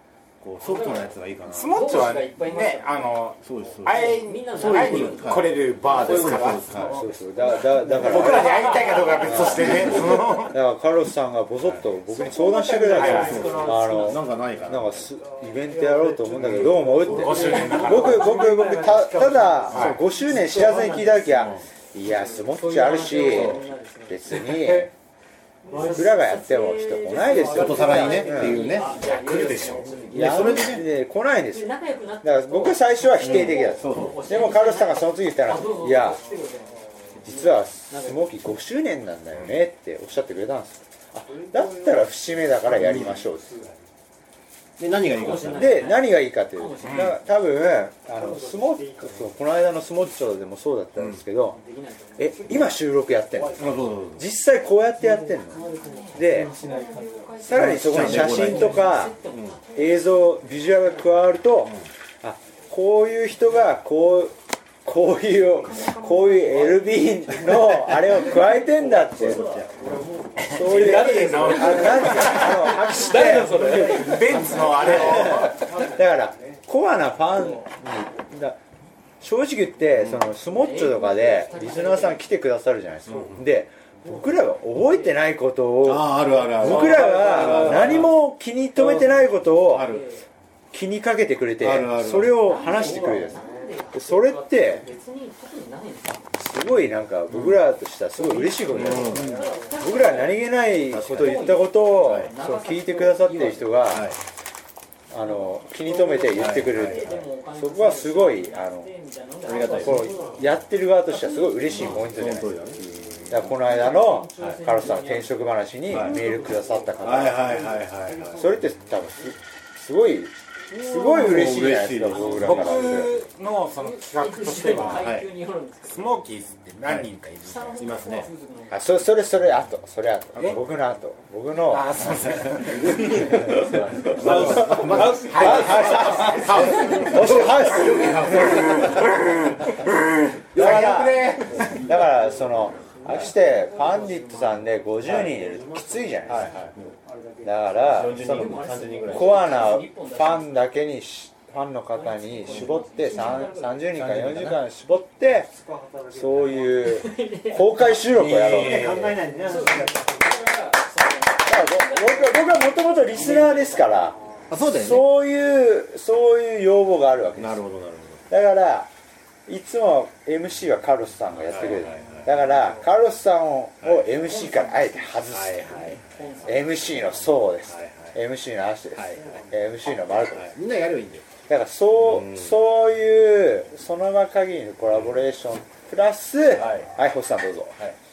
Speaker 2: こうソフトなやつがいいかな。
Speaker 1: スモッチはね、あの
Speaker 2: そうですそうです。
Speaker 1: 会いに会いに来れるバーですから。
Speaker 6: そうそうだだだから
Speaker 1: 僕らに会いたいかどうかは別としてね。
Speaker 6: だからカルロスさんがボソッと僕に相談してくれたんですよ。あの
Speaker 2: なんかないかな。
Speaker 6: なんかすイベントやろうと思うんだけどどう思うって。
Speaker 1: ごしゅうねんだから。
Speaker 6: 僕僕僕たただそのごしゅうねん知らずに聞いた時は、いやスモッチあるし別に。僕らがやっても人来ないですよ。
Speaker 2: とさらにねっていうね。
Speaker 1: 来るでしょ。
Speaker 6: いやそれでね来ないんですよ。だから僕は最初は否定的だった。でもカルロスさんがその次言ったら、いや実はスモーキーごしゅうねんなんだよねっておっしゃってくれたんですよ。あだったら節目だからやりましょうって。
Speaker 2: で何がいいか
Speaker 6: で何がいいかというと、多分あのスモッそうこの間のスモッチョでもそうだったんですけど、え今収録やってんの、実際こうやってやってんので、さらにそこに写真とか映像ビジュアルが加わると、あこういう人がこうこういうこういう エルビー のあれを加えてんだって、そういうあの拍手で
Speaker 1: ベンツのあれを
Speaker 6: だからコアなファンにだ正直言ってそのスモッチョとかでリスナーさん来てくださるじゃないですか。で僕らが覚えてないことを
Speaker 2: ああるあるある
Speaker 6: 僕らが何も気に留めてないことを気にかけてくれてそれを話してくれるんです。それってすごいなんか僕らとしてはすごい嬉しいことです。僕らは何気ないことを言ったことをその聞いてくださっている人があの気に留めて言ってくれる。そこはすごいあのありがたい。こうやってる側としてはすごい嬉しいポイントじゃないですか。だからこの間のカルロスさんの転職話にメールくださった方、それって多分すすごいすごい嬉しいじゃないですか。僕らから
Speaker 1: 僕のその企画としては、はい、スモーキーズって何人かいる、はい、いますね。
Speaker 6: あ、そそれそれあとそれあと僕のあと僕の
Speaker 1: あ、すみません。
Speaker 6: ハウスハウスハウスだからだからそのあしてパンディットさんでごじゅうにんいるときついじゃないですか。だからそのコアなファンだけにファンの方に絞ってさんじゅうにんかよんじゅうにん絞ってそういう公開収録をやろう。僕はもともとリスナーですから、そういうそういう要望があるわけです。
Speaker 2: なるほどなる
Speaker 6: ほど。だからいつも エムシー はカルロスさんがやってくれる。だからカルロスさんを エムシー からあえて外す。エムシー のそうです。エムシー の足です。エムシー のマルコです。
Speaker 2: みんなやればいいんだよ。
Speaker 6: だからそう、そういうその場限りのコラボレーションプラス、はい、星さんどうぞ。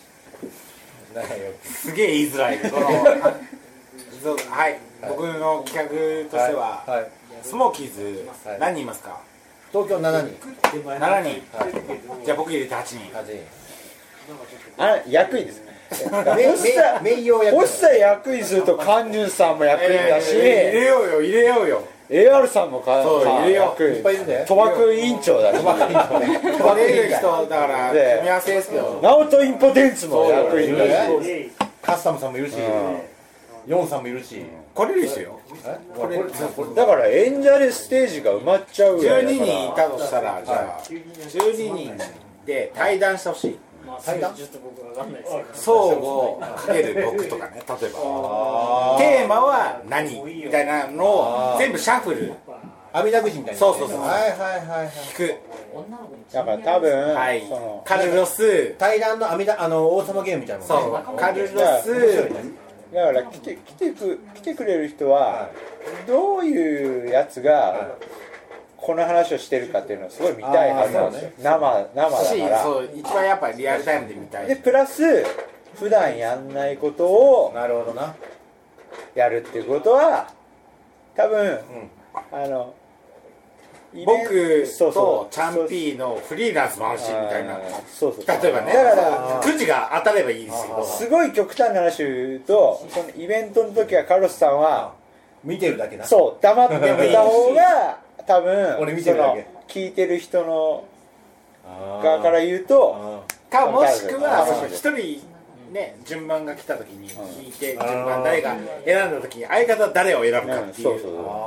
Speaker 1: すげえ言いづらい。このはい、僕の企画としては、スモーキーズ何人いますか？
Speaker 2: 東京しちにん。
Speaker 1: しちにん。じゃあ僕入れてはちにん。
Speaker 6: あ、役員です。
Speaker 2: 名誉役員。
Speaker 6: 星さん役員するとカンジュンさんも役員だし、
Speaker 1: 入れようよ入れようよ。
Speaker 6: エーアール さんもか
Speaker 1: 入れよう。
Speaker 6: いっぱいいるね。賭博委員長だね。賭博委員長ね。
Speaker 1: 賭博委員長だから組み合わせですけど。
Speaker 6: ナオトインポテンツも役員だし、
Speaker 2: カスタムさんもいるし、ヨンさんもいるし。
Speaker 1: 来れる人よ。
Speaker 6: だから演者でステージが埋まっちゃうぐらいだから。
Speaker 1: じゅうににんいたとしたらじゃあじゅうににんで対談してほしい。
Speaker 2: 対談？
Speaker 1: 相互かける僕とかね、例えばテーマは何みたいなのを全部シャッフル
Speaker 2: 阿弥陀くじみたいな。
Speaker 1: そうそうそう。
Speaker 2: はいはいはいはい。
Speaker 1: 聞く。
Speaker 6: だから多分、
Speaker 1: はい、そのカルロス
Speaker 2: 対談の阿弥陀あの王様ゲームみたいな
Speaker 1: もんね。そう。カルロス。
Speaker 6: だから来て来てく来てくれる人はどういうやつがこの話をしてるかっていうのをすごい見たいはずなんですよ。生生だから。
Speaker 1: そう一番やっぱりリアルタイムで見たい。
Speaker 6: でプラス普段やんないことを
Speaker 2: なるほどな
Speaker 6: やるっていうことは多分、うん、あの
Speaker 1: 僕とチャンピーのフリーランスの話みたいな。
Speaker 6: そうそう。
Speaker 1: 例えばね。だからくじが当たればいいですよ。
Speaker 6: すごい極端な話を言うと、そのイベントの時はカルロスさんは
Speaker 2: 見てるだけだ。
Speaker 6: そう黙ってみた方が多分
Speaker 2: 俺見てるだけ。
Speaker 6: 聞いてる人の側から言うと、
Speaker 1: かもしくは一人ね順番が来た時に聞いて順番誰が選んだ時に相方誰を選ぶかっていう。
Speaker 2: あ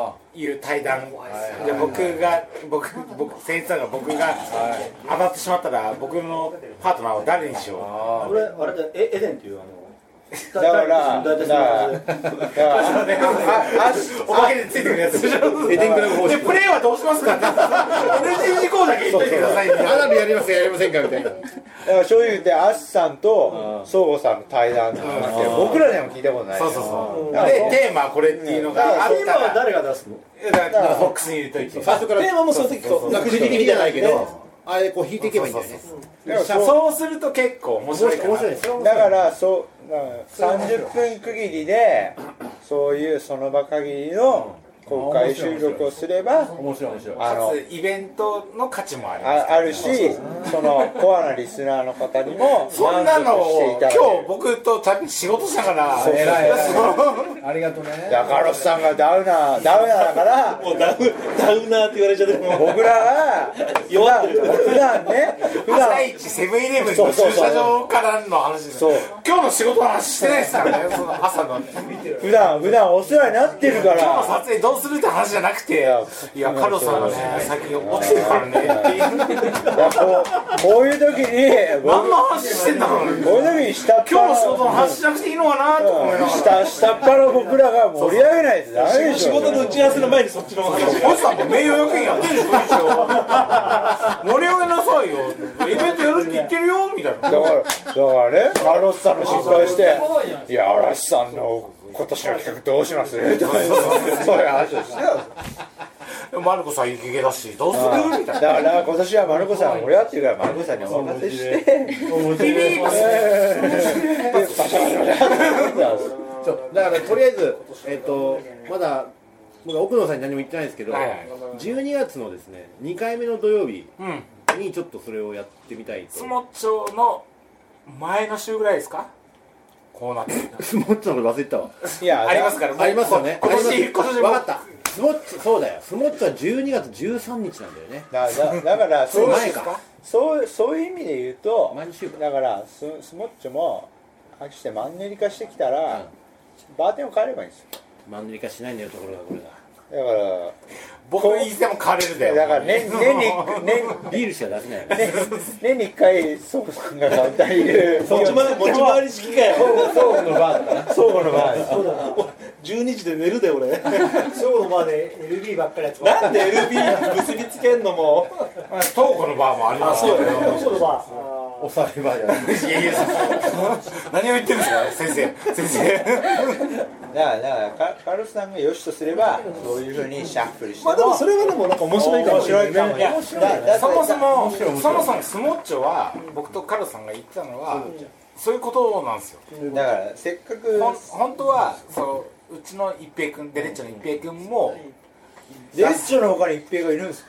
Speaker 1: いう対談で僕が僕僕先生が僕が当たってしまったら僕のパートナーを誰にしよう。
Speaker 5: これあれだエエデンっていうあの
Speaker 6: だからだからだから
Speaker 1: おまけでついてくるやつでしょ。エデンクラブ方式でプレーはどうしますかって エヌジー 事項だけ言っといてくださいね。
Speaker 2: 花火やりますやりませんかみたいな。
Speaker 6: だから正直言ってアッシさんと相互さんの対談なんですけど僕らでも聞いたことない。
Speaker 1: そうそうそう。でテーマはこれっていうのがあったら
Speaker 5: テーマは誰が出すの？
Speaker 1: だからボックスに入れといて
Speaker 2: 最初から
Speaker 5: テーマもその時そう
Speaker 2: くじ引きじゃないけどあれこう引いていけばいいんだよね。
Speaker 1: そうすると結構面白いかな。
Speaker 6: だからそうだからさんじゅっぷん区切りでそういうその場限りの公開収録をすれば
Speaker 2: 面白い面白い。
Speaker 6: あの
Speaker 1: かつイベントの価値もあります。
Speaker 6: あ, あるしそのコアなリスナーの方にも
Speaker 1: そんなのを
Speaker 6: 満足していただける。
Speaker 1: 今日僕とちゃんと仕事しながら
Speaker 2: 偉い偉いありがとうね。
Speaker 6: だからカロスさんがダウナーダウナーだから
Speaker 5: もうダウダウナーって言われちゃってもう
Speaker 6: 僕らは
Speaker 5: 弱ってるから
Speaker 6: 普段ね普段
Speaker 1: 朝一セブンイレブンの駐車場からの話です。
Speaker 6: そう
Speaker 1: 今日の仕事の話してないですからね。その朝の
Speaker 6: 普段普段お世話になってるか
Speaker 1: 今日の
Speaker 6: ら
Speaker 1: 撮影どうするって話じゃなくて、いやカロさんがね最近落ちてるからねっていう。
Speaker 6: いやこうこういう時に
Speaker 1: 何の話してんだろうね。
Speaker 6: こういう時に下っ
Speaker 1: 今日の仕事の
Speaker 6: 端
Speaker 1: 話しなくていいのかなと思いながら。
Speaker 6: 下下っ端の僕らが盛り上げないとダメでしょ。
Speaker 5: 仕事の打ち合わせの前にそっちの話
Speaker 1: 星さんも名誉役員やってるでしょ一応。盛り上げなさいよ。イベントやるって言ってるよみたいな。
Speaker 6: だからだからねカロスさんの心配していや嵐さんの今年の企画どうしますそういう話をしてた。
Speaker 1: マルコさんイケイケだしどうするみたいな。
Speaker 6: だから今年はマルコさん盛り上がってるからマルコさんにお任せして
Speaker 1: ビビー
Speaker 6: バシャバシャバシャ
Speaker 2: そうだからとりあえずえっとまだ僕は奥野さんに何も言ってないですけど、
Speaker 1: はいはい
Speaker 2: じゅうにがつのですねにかいめの土曜日
Speaker 1: うん。
Speaker 2: にちょっとそれをやってみたいと。
Speaker 1: スモッチョの前の週ぐらいですか。こうなってる。
Speaker 2: スモッチョのこと忘れてたわ。
Speaker 6: いや
Speaker 1: ありますから。
Speaker 2: ありますよね。
Speaker 1: 今年
Speaker 2: あります
Speaker 1: 今年も
Speaker 2: 分かった。スモッチそうだよ。スモッチはじゅうにがつじゅうさんにちなんだよね。
Speaker 6: だだだからそう
Speaker 2: 前か
Speaker 6: そうそういう意味で言うと
Speaker 2: 毎週か
Speaker 6: だからススモッチョも飽きしてマンネリ化してきたら、バーテンを変えればいいんですよ。
Speaker 2: マンネリ化しないんだよところがこれだ。
Speaker 6: だから
Speaker 1: 僕いつでも変われるだよ。
Speaker 6: だから年年に年
Speaker 2: ビールしか出せないよ。
Speaker 6: 年年にいっかいソーさんがカウンターにいる
Speaker 5: 持ち回り持ち回り式かよ
Speaker 2: そうのバーだから。
Speaker 6: 相互の場合
Speaker 5: そうだじゅうにじで寝るで俺
Speaker 7: ショーの場で エルビー ばっかりやつ
Speaker 5: なんで エルビー 結びつけんのも
Speaker 1: トーコのバーもありますけど。
Speaker 7: ショーの場
Speaker 2: おされバーじゃない。
Speaker 1: いやいや何を言ってるんですか先生先生。
Speaker 6: だからだからカカルスさんが良しとすればそういうふうにシャッフルして
Speaker 5: まあでもそれはでもなんか面白いかもしれないね
Speaker 6: 面白いかも
Speaker 1: いや
Speaker 6: だだ
Speaker 1: そもそも
Speaker 2: 面白い面白い
Speaker 1: そもそもスモッチョは僕とカルさんが言ってたのはそういうことなんですよ。
Speaker 6: だからせっかく
Speaker 1: ほん本当はそのうちの一平君デレッチョの一平君も
Speaker 6: レッチョの他に一平がいるんですか。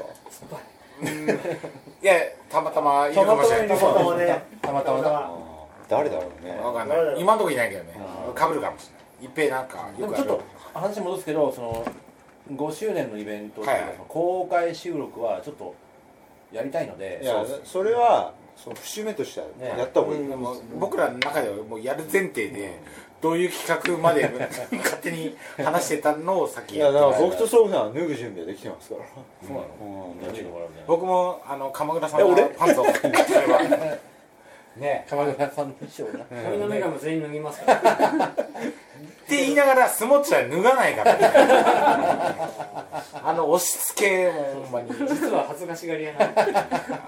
Speaker 1: いやたまたまいるかもしれない。
Speaker 7: たまたまね
Speaker 2: たまたまだ。
Speaker 6: 誰だろうね。
Speaker 1: わかんない。今のところいないけどね。被るかもしれない。一平なんかよくある。
Speaker 2: でもちょっと話戻すけどそのごしゅうねんのイベントっていうか、
Speaker 1: はいはい
Speaker 2: 公開収録はちょっとやりたいので。
Speaker 6: いやそれはその節目としては
Speaker 2: ね
Speaker 6: やった方がいい。
Speaker 1: でも僕らの中ではもうやる前提でどういう企画まで勝手に話してたのを先
Speaker 6: いやだから
Speaker 1: って
Speaker 6: 僕とソウさんは脱ぐ準備はできてますから。
Speaker 2: そうなの。
Speaker 6: うん
Speaker 2: じゃあちょっともらうね。
Speaker 1: 僕もあの鎌倉さんのパンツを買ってればね
Speaker 2: 鎌倉さんの衣装な。
Speaker 7: 俺のメガも全員脱ぎますから
Speaker 1: って言いながらスモッチは脱がないからあの押し付けもほんまに
Speaker 7: 実は恥ずかしがり屋なんで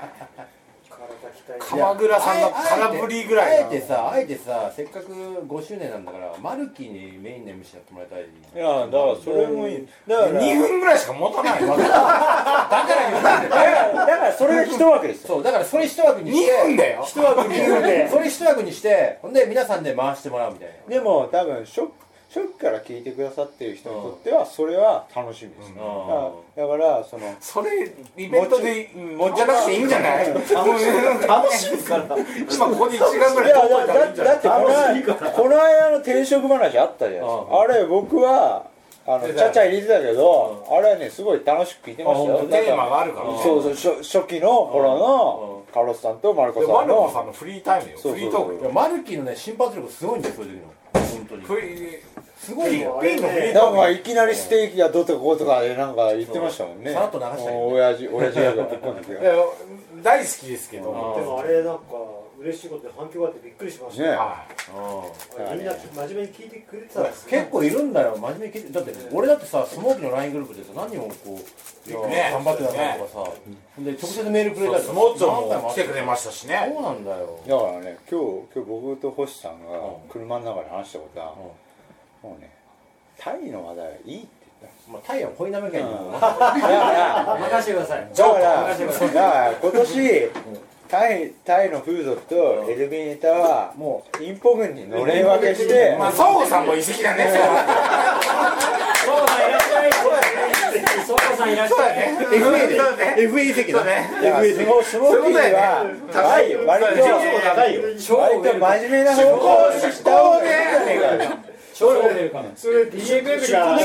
Speaker 1: 鎌倉さんの空振りぐらい
Speaker 2: あえてさあえてさせっかくごしゅうねんなんだからマルキーにメインの エムシー やってもらいたい。
Speaker 6: いやだからそれもいい。だから
Speaker 1: にふんぐらいしか持たないわけだから言ったんだよ
Speaker 6: だからだからそれが一枠ですよ。
Speaker 2: そうだからそれ一枠にして
Speaker 1: にふんだよ
Speaker 2: 一枠にしてそれ一枠にしてほんで皆さんで回してもらうみたいな。
Speaker 6: でも多分ショック初期から聞いてくださっている人にとってはそれは楽しみです、
Speaker 1: うん
Speaker 6: だからだからその
Speaker 1: それイベントでもじゃなくていいんじゃない楽しいから今ここでいちじかんぐらい
Speaker 6: いやだ
Speaker 1: 撮っといたらいいんじゃない
Speaker 6: だってこのこの間の転職話あったじゃないですか。あれ僕はあのちゃちゃ入れてたけどあれはねすごい楽しく聞いてましたよ。
Speaker 1: テーマがあるからね
Speaker 6: そうそう初初期の頃のカルロスさんとマルコさ
Speaker 1: マルコ
Speaker 6: んの
Speaker 1: さんのフリータイムよ
Speaker 6: そうそう
Speaker 1: フリートークよ
Speaker 2: いやマルキーのね瞬発力すごいんだよそういう時の本当に。
Speaker 1: フリー
Speaker 2: すごいよ。
Speaker 1: ピンのフリー
Speaker 6: なんかいきなりステーキがどうとかこうとかでなんか言ってましたもんね。
Speaker 2: さらっと流したよね
Speaker 6: 親父親父がぶっ込んでくる。
Speaker 1: いや大好きですけど、
Speaker 7: でもあれなんか嬉しいことで反響があってびっくりしました
Speaker 6: ね。
Speaker 7: みんな真面目に聞いてくれてたんです
Speaker 2: 結構いるんだよ、真面目に聞いて。だって俺だってさ、スモーキーの ライン グループでさ、何人もこう、
Speaker 1: ね
Speaker 2: 頑張ってくださいとかさ、で直接メールくれたりとか、
Speaker 1: スモーチョも来てくれましたしね。
Speaker 2: そうなんだよ。
Speaker 6: だからね、今日今日僕と星さんが車の中で話したことは、もうね、タイの話題いいって言った。
Speaker 2: まあ、タイは恋なめかいにも。
Speaker 6: だから
Speaker 7: 任せてください
Speaker 6: だからだから今年タイタイの風俗とエルビネタはもうインポ軍にのれん分けして、
Speaker 1: まあソウさんも遺跡だね。
Speaker 7: ソウさんいらっしゃいソウさんいらっしゃい
Speaker 2: エフエー で エフエー 席だね。
Speaker 6: だからスモスモーキーは高いよ割と
Speaker 2: 高いよ。
Speaker 6: 割と真面目な方向にした方がいいんじゃねえかよ。
Speaker 7: それ ディーエムエム が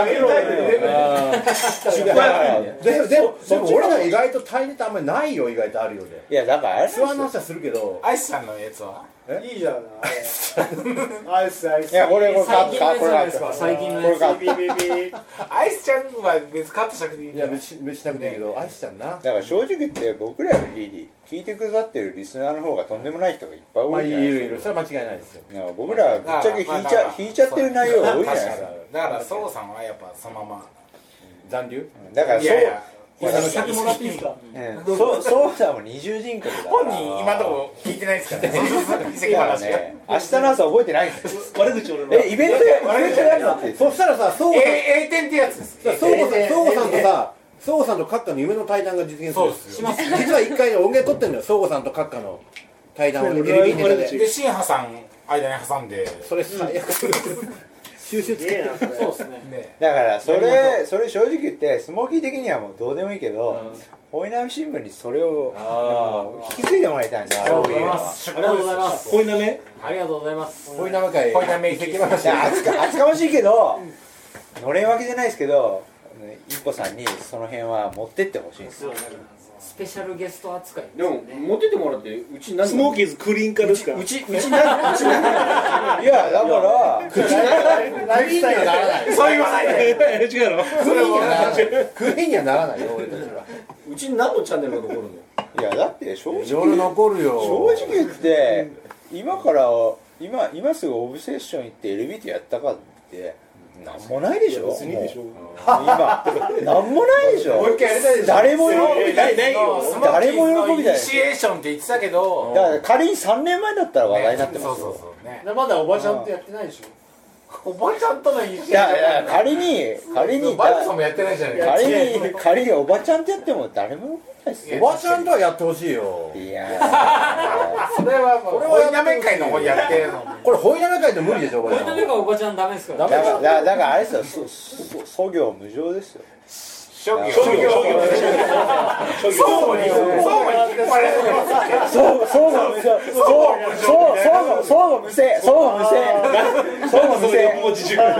Speaker 2: でもでもでも俺ら意外とタイネタあんまりないよ、意外とあるよで。
Speaker 6: いやだからあれ
Speaker 2: ツアーの話はするけど、
Speaker 1: アイスさんのやつはい
Speaker 7: いじゃんアイスアイス
Speaker 6: いやこれこれカットかこれカット
Speaker 7: 最近の
Speaker 6: これカット
Speaker 7: ビビビ
Speaker 1: アイスちゃんは別にカットしたくていいん
Speaker 2: いや別に別にしなくていいけど、アイスちゃんな。
Speaker 6: だから正直言って僕らより聞いてくださってるリスナーの方がとんでもない人がいっぱい
Speaker 2: まあい
Speaker 6: 多いじゃない
Speaker 2: るいる、
Speaker 6: ですか。
Speaker 2: それは間違いないですよ。
Speaker 6: いや僕らぶっちゃけ引いちゃ引いちゃってる内容が多いじゃないですか。
Speaker 1: だからソウさんはやっぱそのまま
Speaker 2: 残留？
Speaker 6: だからそう
Speaker 1: いやいや
Speaker 7: これ先もらっていいですか
Speaker 6: うんそうそうさんも二重人格だから。
Speaker 1: 本人今のところ聞いてないですからね。遺
Speaker 6: だから
Speaker 1: 跡話
Speaker 6: ね明日の朝覚えてないんですよ。
Speaker 5: 悪口俺の
Speaker 6: えイベントやイベントやるのって。
Speaker 2: そしたらさ、そうさん、
Speaker 1: A 点ってやつです。
Speaker 2: そうさん、そうさんとさ、そうさんと閣下の夢の対談が実現する。
Speaker 1: そうですよ
Speaker 2: 実は一回音源取ってんだよ、そうさんと閣下の対談をエルビーネタで。
Speaker 1: で新ハさん間に挟んで
Speaker 2: それ最悪。収集つけて。
Speaker 7: そうですね
Speaker 1: ね。
Speaker 6: だからそれそれ正直言ってスモーキー的にはもうどうでもいいけど、ホイナミ新聞にそれを引き継いでもらいたいんだ。
Speaker 7: ありがとうございますありがとうございます
Speaker 5: 恋なめ
Speaker 7: ありがとうございます
Speaker 2: 恋なめ会。
Speaker 1: 恋なめ行ってきまし
Speaker 6: いや厚か厚かましいけどのれんわけじゃないですけど、インポさんにその辺は持ってってほしいんですよ。
Speaker 8: スペシャルゲスト扱い
Speaker 3: でも持ってってもらってうち何
Speaker 5: スモーキーズクリーン化ですか
Speaker 3: うちうち何うち何
Speaker 6: いやだから
Speaker 2: ライフスタイルにはならない。
Speaker 1: そう言わないで。
Speaker 5: 違うの
Speaker 2: クリーンにはならない。クリーンにはならないよ、俺たちは。
Speaker 3: うちに何のチャンネルが残るの
Speaker 6: いやだって正直
Speaker 2: いろいろ残るよ。
Speaker 6: 正直言って今から今今すぐオブセッション行って エルビーティー やったかってなんもないでしょ。
Speaker 5: 別にでしょ
Speaker 6: 今なんもないでしょ。
Speaker 1: もう一回やりたいでしょ。
Speaker 6: 誰も喜びたい。
Speaker 1: ないよ。
Speaker 6: 誰も喜びたい。
Speaker 1: イニシエーションって言ってたけど。
Speaker 6: だから仮にさんねんまえだったら話題になってますよ。
Speaker 1: そうそうそうね。
Speaker 7: まだおばちゃんってやってないでしょ
Speaker 1: おばちゃんとのイニシエーション。
Speaker 6: いやいや仮に仮に
Speaker 1: バイクさんもやってないじゃないですか。
Speaker 6: 仮に仮におばちゃんってやっても誰も喜びないですよ。
Speaker 2: おばちゃんとはやってほしいよ。
Speaker 6: いや
Speaker 1: それはもうホイナメ会の方やってるの。
Speaker 2: これホイナメ会って無理でしょ、おばちゃん。
Speaker 8: これがおばちゃんダメですから
Speaker 6: だからだからだからあれですよ。そそ業無常ですよ。
Speaker 1: 商業商業商業相互に相互に引っ張られてます。
Speaker 6: そうそうが無常。そうそうそうそうが無性そうが無性そうが無性。
Speaker 5: もう自粛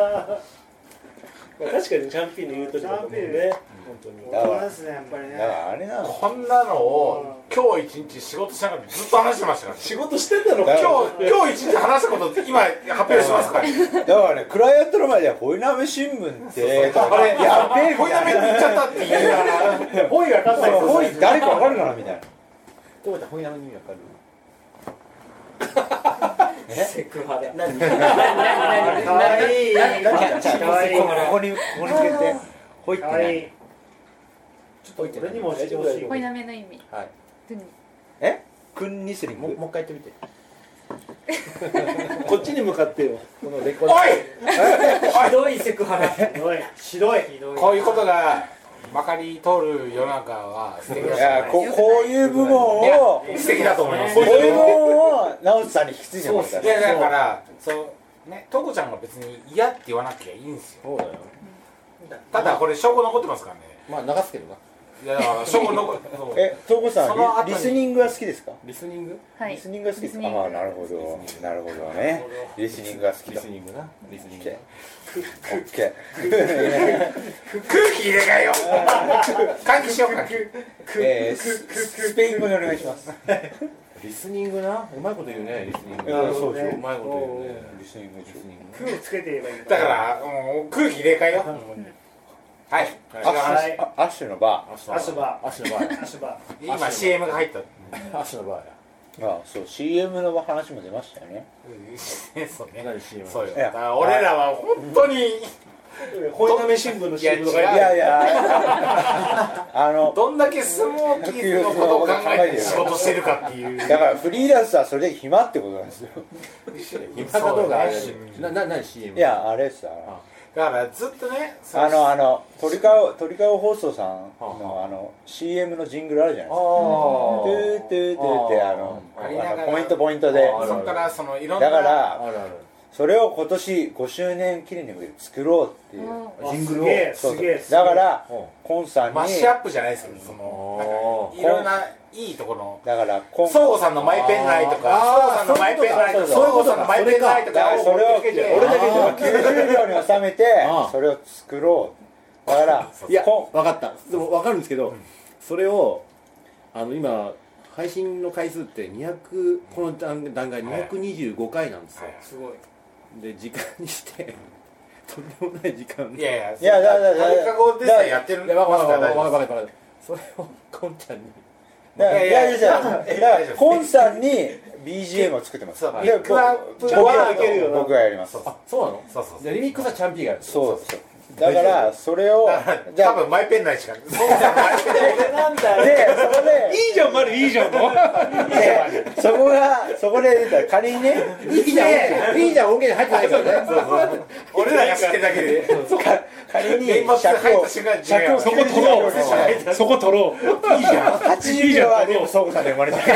Speaker 5: 確かにチャンピーンの言うとりだと思うね本当に。
Speaker 7: そうですねやっぱりね
Speaker 6: だからあれなの。
Speaker 1: こんなのを今日一日仕事しながらずっと話してましたから。
Speaker 5: 仕事してんだろ
Speaker 1: 今日今日一日話したこと今発表しますから。
Speaker 6: だからねクライアントの前でホイナメ新聞って
Speaker 1: あれやべえホイナメって言っちゃったって言いながら。
Speaker 7: 本意が勝ったりする
Speaker 6: ホイ誰かわかるかなみたいな。
Speaker 2: どうやってホイナメにわかる？
Speaker 8: セクハラ
Speaker 7: かわいいかわいい
Speaker 6: ここにここに向けてホイってない。
Speaker 7: かわいいちょっと俺にも教えてほしい
Speaker 4: ホイナメの意味。
Speaker 2: はい。
Speaker 4: ドゥニ
Speaker 6: え？クンニスリング。
Speaker 2: もうもう一回言ってみて。
Speaker 5: こっちに向かってよ
Speaker 2: このレコード。
Speaker 1: おい。
Speaker 8: ひどいセクハラ
Speaker 7: ひどいひどい
Speaker 1: こういうことがまかり通る世の中は素敵だと思い
Speaker 6: いや
Speaker 1: ます。
Speaker 6: ここういう部分を
Speaker 1: 素敵だと思います。
Speaker 6: こういう部分を直人さんに引き継いでもらった
Speaker 1: いやだからそうねトコちゃんが別に嫌って言わなきゃいいんですよ。
Speaker 2: そうだよ。
Speaker 1: ただこれ証拠残ってますからね。
Speaker 2: まあ流すけどな。
Speaker 1: いやだから証拠残ってそう
Speaker 6: え、トコさ
Speaker 1: その後に
Speaker 6: んリスニングが好きですか？
Speaker 2: リスニング？
Speaker 4: はい。
Speaker 6: リスニングが好きですか？
Speaker 4: リスニング
Speaker 6: ああなるほどなるほどね。リスニングが好きだ。
Speaker 2: ニングな。リスニン
Speaker 6: オッケーオッケー。
Speaker 1: 空気入れ替えよう。換気しようか。
Speaker 6: えーススペイン語でお願いします。
Speaker 2: リスニングな、うまいこと言うね、リスニング。
Speaker 1: いやそうでしょ
Speaker 2: うまいこと言うね。
Speaker 1: リスニングでしょ。
Speaker 7: 空をつけて言えばいいん
Speaker 1: だからもう空気入れ替えよう。はい。
Speaker 7: はい
Speaker 1: アッシュのバ
Speaker 7: アシュバ
Speaker 2: アッシュのバー。
Speaker 7: アシュバ
Speaker 1: ー。今 シーエム が入った。
Speaker 2: アッシュのバーや。
Speaker 6: あそう シーエム の話も出ましたよね。
Speaker 1: そうね。
Speaker 2: 何 シーエム？
Speaker 1: そうよ。
Speaker 6: いや
Speaker 1: だから俺らは本当に
Speaker 5: ほいなめ新聞の シーエムとか
Speaker 1: いや
Speaker 6: いやいやあの
Speaker 1: どんだけ相撲キーズのことを考えて仕事してるかっていう。
Speaker 6: だからフリーランスはそれで暇ってことなんですよ。
Speaker 2: 今かどうかあれだけど。な、な、何 シーエム？
Speaker 6: いやあれさ
Speaker 1: だからずっとね、
Speaker 6: あのあの鳥川鳥川放送さんのあの シーエム のジングルあるじゃないですか。トゥートゥートゥーってあのあのポイントポイントで。
Speaker 1: そこからそのいろんな
Speaker 6: だから
Speaker 2: あるある。
Speaker 6: それを今年ごしゅうねん記念に向けて作ろうっていう。
Speaker 2: ジングルを。
Speaker 7: すげえ
Speaker 6: そうそう
Speaker 7: すげえ
Speaker 6: だからコンさんに
Speaker 1: マッシュアップじゃないですけど、そのいろんないいところ。
Speaker 6: だからコン
Speaker 1: ソウさんのマイペンないとか、ソウさんのマイペンないとか、ソウさんのマイペンないとか、
Speaker 6: それを
Speaker 1: 俺
Speaker 6: 俺だけできゅうじゅうびょうに収めてそれを作ろう。だから
Speaker 2: いや、
Speaker 6: コ
Speaker 2: 分かった。でも分かるんですけど、それをあの今配信の回数ってにひゃくこの段段階にひゃくにじゅうごかいなんですよ。
Speaker 8: すごい
Speaker 2: で時間にしてとんでもない時間。
Speaker 1: いやいや、
Speaker 6: いやだだだ
Speaker 1: 鳥かごでさえやってる。
Speaker 2: いや、分かる分かる分かる
Speaker 1: る。
Speaker 2: 分かる。それをこんちゃんに。
Speaker 6: だからいやいやいやだからコンさんに ビージーエム を作ってます。
Speaker 1: そう
Speaker 6: で
Speaker 1: ビッグアップ
Speaker 6: 僕
Speaker 1: は
Speaker 6: が僕がやります。
Speaker 2: あ、そうなの？
Speaker 1: そうそう
Speaker 2: じゃあリミックスはチャンピーがやる。
Speaker 6: そうそう。だからそれをじゃあ
Speaker 1: 多分マイペンないしか。ソウさんのマイペンない。
Speaker 8: なんだ
Speaker 6: でそこで
Speaker 5: いいじゃん丸いいじゃんもう
Speaker 6: でそこがそこで出たら仮にね
Speaker 2: いいじゃん、いいじゃん、音源に入ってないからね。
Speaker 1: 俺らが知ってるだけで。
Speaker 6: 仮に
Speaker 1: 年末入った瞬間
Speaker 6: 尺を
Speaker 5: そこ取ろうそこ取ろう
Speaker 1: いいじゃん。
Speaker 6: はちじゅうびょうはでもそうさんで生まれた。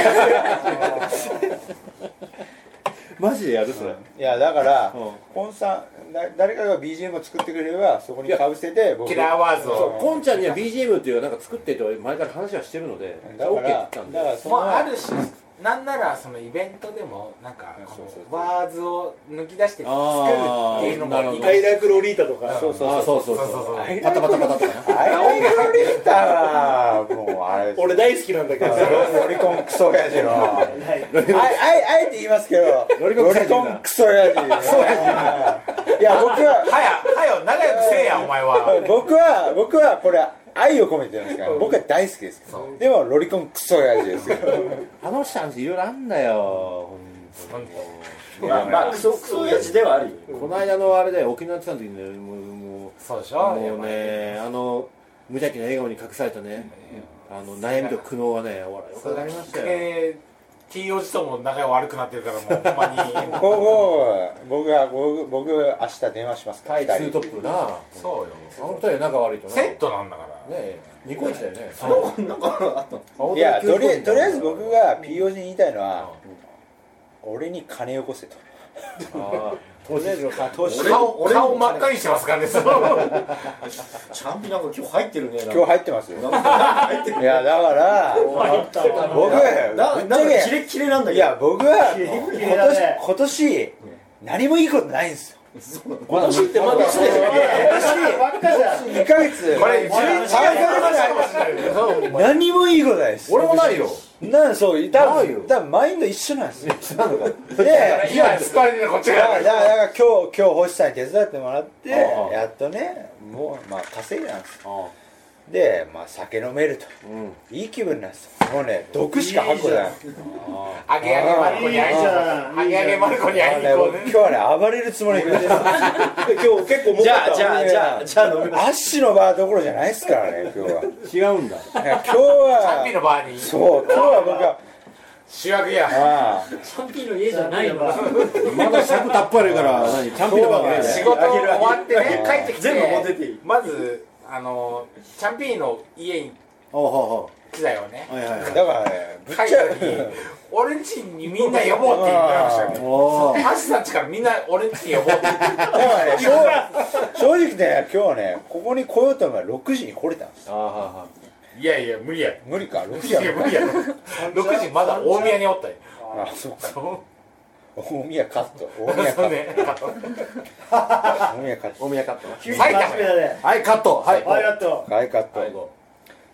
Speaker 2: マジでやるそれ。
Speaker 6: いやだから
Speaker 2: うん
Speaker 6: コンさんだ誰かが ビージーエム を作ってくれればそこにかぶせて僕
Speaker 1: キラーワーズ
Speaker 2: そう
Speaker 1: を。
Speaker 2: コンちゃんには ビージーエム っていうなんか作ってと前から話はしてるので、
Speaker 6: だか
Speaker 2: OK って言
Speaker 6: ら
Speaker 2: ったんで。
Speaker 6: だからそ
Speaker 1: もう
Speaker 6: の
Speaker 1: あるし、なんならそのイベントでもなんか
Speaker 6: そうそう
Speaker 1: ワーズを抜き出して作るっていうのもいいかもし
Speaker 5: 快
Speaker 1: れない。
Speaker 5: 楽ロリータとか
Speaker 6: そうそう
Speaker 2: あ、そうそう
Speaker 1: そう
Speaker 2: そ
Speaker 1: そうう。
Speaker 2: パタパタパタとかね。
Speaker 6: アイライフロリータはもうあれ
Speaker 5: 俺大好きなんだけど
Speaker 6: ロリコンクソ親父のああえて言いますけど
Speaker 2: ロリコンクソ親父
Speaker 6: ロリコンクソ親父いや僕は
Speaker 1: はやはよ仲良くせえやお前は。
Speaker 6: 僕は僕はこれ愛を込めてるんですから僕は大好きですけどでもロリコンクソ親父ですよ
Speaker 2: 話したんですいろいろあんだよ。
Speaker 3: まあまあクソクソ親父ではあるよ。
Speaker 2: この間のあれで沖縄来た時にね、もうも
Speaker 1: そうでし
Speaker 2: う
Speaker 1: ょ。
Speaker 2: もうね、あの無邪気な笑顔に隠されたね、あの悩みと苦悩はね、お笑いよくわかりましたよ。
Speaker 1: えー T おじとも仲悪くなってるからもうほんまに。
Speaker 6: ここ僕が僕僕明日電話しますから
Speaker 2: 対ツートップな。
Speaker 1: そうよ。
Speaker 2: あの二人は仲悪いとな。
Speaker 1: セットなんだから。
Speaker 2: ねえ、ニコイチだよね。
Speaker 6: いやとりとりあえず僕が ピーオージー に言いたいのは俺に金よこせと
Speaker 2: ああ、とりあえず
Speaker 6: 投資
Speaker 1: 顔顔真っ赤にしてますからね。その
Speaker 3: チャンピなんか今日入ってるね。
Speaker 6: 今日入ってますよ
Speaker 3: 入ってる。
Speaker 6: いやだから僕
Speaker 3: な
Speaker 6: ぶっちゃけ
Speaker 3: なんかキレッキレなんだけど。
Speaker 6: いや僕は
Speaker 7: キレ
Speaker 6: 今
Speaker 7: ッキレだね
Speaker 6: 年今年何もいいことないんですよ
Speaker 2: 今年ってまだすでに
Speaker 7: ばっかじゃん
Speaker 6: にかげつ
Speaker 1: これじゅういちがつの話かもしれないけど。
Speaker 6: 何もいいことないです
Speaker 2: 俺もないよ。
Speaker 6: なんそう多
Speaker 2: ないよ
Speaker 6: 分多分マインド一緒なんですよで
Speaker 1: いやスパイでこっちが。
Speaker 6: だからだからだから今日今日星さんに手伝ってもらって
Speaker 2: ああ
Speaker 6: やっとねもうまあ稼いだんですよ
Speaker 2: あ
Speaker 6: でまあ酒飲めると
Speaker 2: うん。
Speaker 6: いい気分なんですよもうね毒しか吐くことない
Speaker 1: あげあげマルコに会いに行こう。あげあげマルコに会いに行こうね。
Speaker 6: 今日はね暴れるつもりで
Speaker 5: 今日結構も
Speaker 3: じゃあじゃあじゃあじゃあ飲みま
Speaker 6: アッシュのバーどころじゃないですからね今日は
Speaker 2: 違うんだ。
Speaker 6: いや今日
Speaker 1: チャンピ
Speaker 6: は
Speaker 1: のバーに
Speaker 6: そう今日は僕は
Speaker 1: 主役や。
Speaker 6: ああ
Speaker 8: チャンピーの家じゃないの
Speaker 2: まだ尺たっぷりあるから、何、チャンピオンの番組
Speaker 1: 仕事終わってね帰ってきて
Speaker 3: 全部持ってっていい。
Speaker 1: まずあのチャンピーの家に
Speaker 2: おうほ
Speaker 1: 来たよね。
Speaker 2: うほう。はいはいはい。
Speaker 6: だからねぶっ
Speaker 1: 帰っ
Speaker 6: ちゃ
Speaker 1: た時に俺ん家にみんな呼ぼうって言ってましたよね。
Speaker 2: おー。
Speaker 1: ハシさんちからみんな俺ん家に呼ぼうって言って
Speaker 6: だからね正正直ね今日はねここに来ようと思えばろくじに来れたんです
Speaker 2: あーはーは
Speaker 1: いやいや無理や。
Speaker 6: 無理かろく
Speaker 1: い
Speaker 6: じや
Speaker 1: や無理や。ろくじまだ大宮におったよ。
Speaker 6: あそうか
Speaker 1: そう
Speaker 6: 大宮カット大宮カッ
Speaker 1: そうね。
Speaker 6: ト大宮カット
Speaker 2: 大宮カットな。
Speaker 7: 急に
Speaker 1: 埼玉
Speaker 7: 真面目だね
Speaker 2: はい、カット。はい。
Speaker 7: ありがと
Speaker 6: 大カット
Speaker 2: 最後。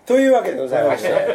Speaker 6: というわけでございましてだ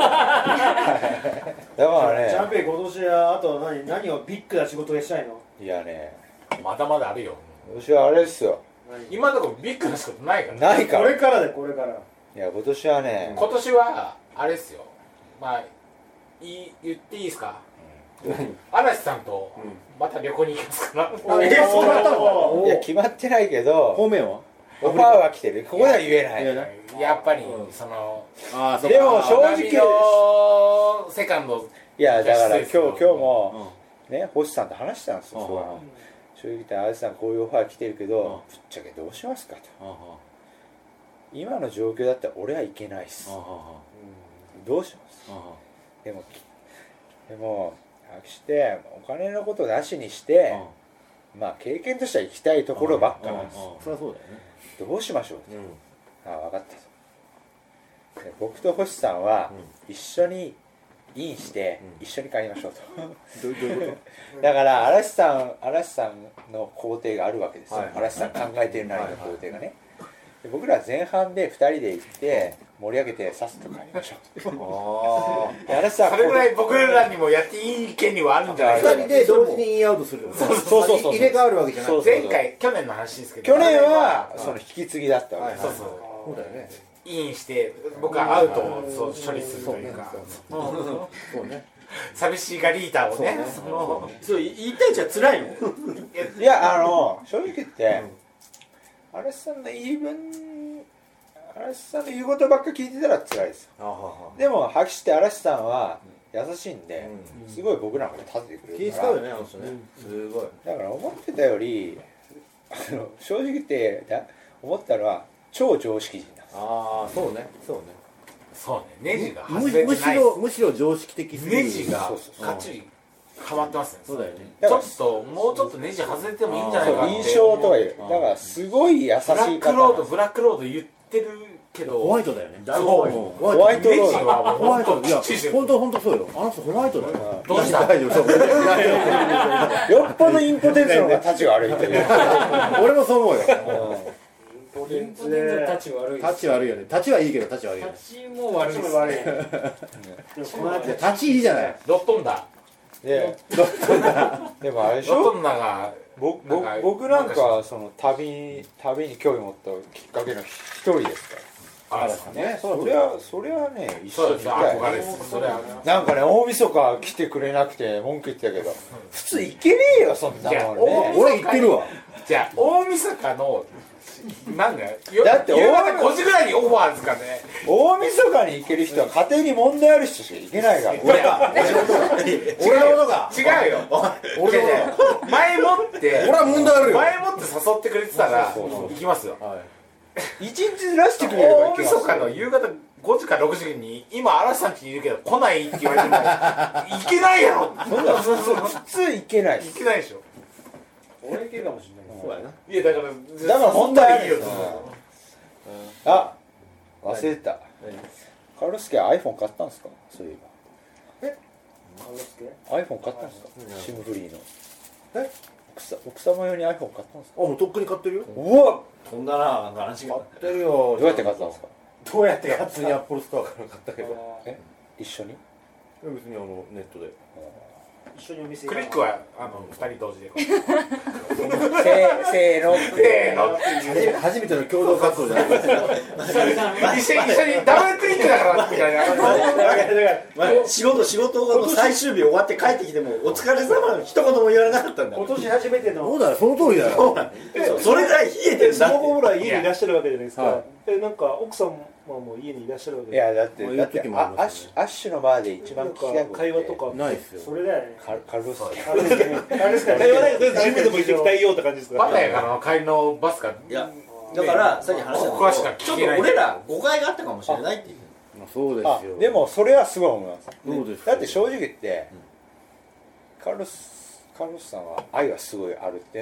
Speaker 6: からね
Speaker 7: ジャンペイ今年はあと何何をビッグな仕事をしたいの？
Speaker 6: いやね
Speaker 1: まだまだあるよ。
Speaker 6: 今年はあれですよ
Speaker 1: 今のところビッグな仕事ないから。
Speaker 6: ないから
Speaker 7: これからでこれから。
Speaker 6: いや今年はね
Speaker 1: 今年はあれですよ。まあいい言っていいですか。嵐さんとまた旅行に行きますから。
Speaker 7: えそうだったの？
Speaker 6: いや決まってないけど
Speaker 2: 方面は
Speaker 6: オファーは来てるここでは言えない
Speaker 1: やっぱりその
Speaker 2: ああそう
Speaker 6: でも正直
Speaker 1: 波のセカンド
Speaker 6: いやだから今日今日
Speaker 1: うん
Speaker 6: もね星さんと話したんですよ
Speaker 2: うん
Speaker 6: そうなの正直言って嵐さんこういうオファー来てるけどぶっちゃけどうしますかと今の状況だったら俺はいけないっすどうしますでもでも飽きしてお金のことなしにしてまあ経験としては行きたいところばっかなんです
Speaker 2: そりゃそうだよね
Speaker 6: どうしましょうとああ分かったとで僕と星さんは一緒にインして一緒に帰りましょうと
Speaker 2: どういうこと
Speaker 6: だから嵐さん嵐さんの工程があるわけですよ、
Speaker 2: はい
Speaker 6: 嵐さん考えてるなりの工程がねで僕ら前半でふたりで行って盛り上げてさっさと帰りましょうで嵐さん
Speaker 1: それぐらい僕らにもやっていい権利はあるんじゃない
Speaker 2: ふ
Speaker 1: ですか。
Speaker 2: たりで同時にインアウトするの
Speaker 6: そうそうそうそう
Speaker 2: 入れ替わるわけじゃない
Speaker 6: そうそう
Speaker 1: 前回去年の話ですけど
Speaker 6: 去年はその引き継ぎだったわけです、
Speaker 1: そうそう
Speaker 2: そうだよね
Speaker 1: インして僕はアウトをそう処理するというか
Speaker 2: そうね
Speaker 1: 寂しがリーダーをねその
Speaker 3: そう言いたいじゃ辛いの
Speaker 6: いやあの正直言って嵐さんの言い分嵐さんの言うことばっか聞いてたら辛いですよでもはきして嵐さんは優しいんで、すごい僕らのこと立ててくれ
Speaker 2: 気
Speaker 6: るから
Speaker 2: 使うよねあの人ねすごい
Speaker 6: だから思ってたよりあの正直言ってだ思ったのは超常識人なんです
Speaker 2: ああそうねそうね
Speaker 1: そうねネジが
Speaker 2: む
Speaker 1: 外れ
Speaker 2: むし
Speaker 1: てない
Speaker 2: ろむしろ常識的すぎる
Speaker 1: ネジが
Speaker 6: そうそうそう
Speaker 1: かっちりはまってますね
Speaker 2: そうだよね
Speaker 1: ちょっともうちょっとネジ外れてもいいんじゃないかって
Speaker 6: 印象とかいうだからすごい優しい
Speaker 1: ブラック
Speaker 6: 方
Speaker 1: ロードブラックロード言ってるけど
Speaker 2: ホワイトだよね
Speaker 1: そう
Speaker 2: ホ
Speaker 6: ホワイトロード
Speaker 1: ネジはもう
Speaker 2: ホワイトいや
Speaker 1: きっちりしてる
Speaker 2: 本当本当そうよあの人ホワイトだよ
Speaker 1: どうした
Speaker 2: 大丈夫そう
Speaker 6: よっぽどインポテンツの方が立ちが悪いという
Speaker 2: 俺もそう思うよ
Speaker 8: インポテンツタッチ悪い
Speaker 2: 立ち悪いよね立ちはいいけど立ち悪いよね
Speaker 8: タッチも悪いです
Speaker 7: 悪い。でもこの後
Speaker 2: 立ちいいじゃない
Speaker 1: ロットンダ
Speaker 6: ででもあれでしょ
Speaker 1: ロットンダが
Speaker 6: ぼぼ
Speaker 1: なんか
Speaker 6: 僕なんかはその旅旅に興味持ったきっかけの一人ですから
Speaker 1: あれですかね
Speaker 6: ねそれはそれはね一緒に
Speaker 1: そうです憧れですそれは
Speaker 6: なんかね大晦日来てくれなくて文句言ってたけど普通行けねえよそんない
Speaker 1: や
Speaker 6: もんね
Speaker 2: 俺言ってるわ
Speaker 1: じゃあ大晦日のなんだよ
Speaker 6: だって
Speaker 1: 夕方ごじぐらいにオファーですかね
Speaker 6: 大晦日に行ける人は家庭に問題ある人しか行けないから
Speaker 2: 俺か俺のことか
Speaker 1: 違うよ
Speaker 2: 俺のことか
Speaker 1: 前もって
Speaker 2: 俺は問題あるよ
Speaker 1: 前もって誘ってくれてたら行きますよ
Speaker 6: 一日ずらしてくれれば
Speaker 1: 大
Speaker 6: 行けます
Speaker 1: 晦日の夕方ごじかろくじに今嵐さん家にいるけど来ないって言われても行けないやろ
Speaker 6: そんな普通行けない
Speaker 1: 行けないでしょ
Speaker 7: 俺いけるかもしれない。
Speaker 2: そうやない
Speaker 1: やだから
Speaker 6: だから問題ある
Speaker 1: いいよ
Speaker 6: あ忘れてたカルロスケ iPhone 買ったんですかそういえ
Speaker 7: カルロスケ
Speaker 6: ば iPhone 買ったんですかシムフリーのえ奥さ奥様用に iPhone 買ったんですか
Speaker 2: あもうとっくに買ってるよ
Speaker 6: うわ
Speaker 3: 飛んだななんか話が
Speaker 2: 買ってるよ
Speaker 6: どうやって買ったんですか
Speaker 7: どうやって
Speaker 2: 普通にアップルストアから買ったけど
Speaker 6: え一緒に
Speaker 2: 別にあのネットで
Speaker 7: 一緒にお店
Speaker 1: クリックはあのふたり同時で
Speaker 6: せーせーの
Speaker 1: せーの
Speaker 2: 初め初めての共同活動じゃないですか
Speaker 1: 一緒に一緒にダブルクリックだからみたいな
Speaker 3: まあ仕事仕事の最終日終わって帰ってきてもお疲れ様の一言も言われなかったんだ
Speaker 7: 今年初めての
Speaker 2: そうだよその通りだよ
Speaker 3: そうなんそうそれぐらい冷えてるんだって
Speaker 5: その後ほら家にいらっしゃるわけじゃないですか、
Speaker 2: はい
Speaker 5: えなんか奥さんはもう家にいらっしゃるわけ
Speaker 6: いやだって
Speaker 2: まあ
Speaker 6: だって
Speaker 2: 言う時もあり
Speaker 6: あアッ
Speaker 2: ますよね
Speaker 6: シュアッシュの前で一番
Speaker 5: なん
Speaker 6: 聞きたいこと
Speaker 5: か会話とか
Speaker 2: ないっすよ
Speaker 7: それだよね。
Speaker 6: カルカルロスケ
Speaker 7: カルロスケカルロスケ
Speaker 5: 会話ないけどジムでも行ってきたいよって感じですか
Speaker 1: バタヤからの帰りのバスが
Speaker 3: いやだからさっき話した
Speaker 1: ここはしか
Speaker 3: ちょっと
Speaker 1: 聞けない
Speaker 3: 俺ら誤解があったかもしれないっていう
Speaker 2: まあそうです
Speaker 6: あ
Speaker 2: よ
Speaker 6: でもそれはすごい思います
Speaker 2: そうですよ
Speaker 6: だって正直言ってカルロスカルロスさんは愛はすごいあるっていうのは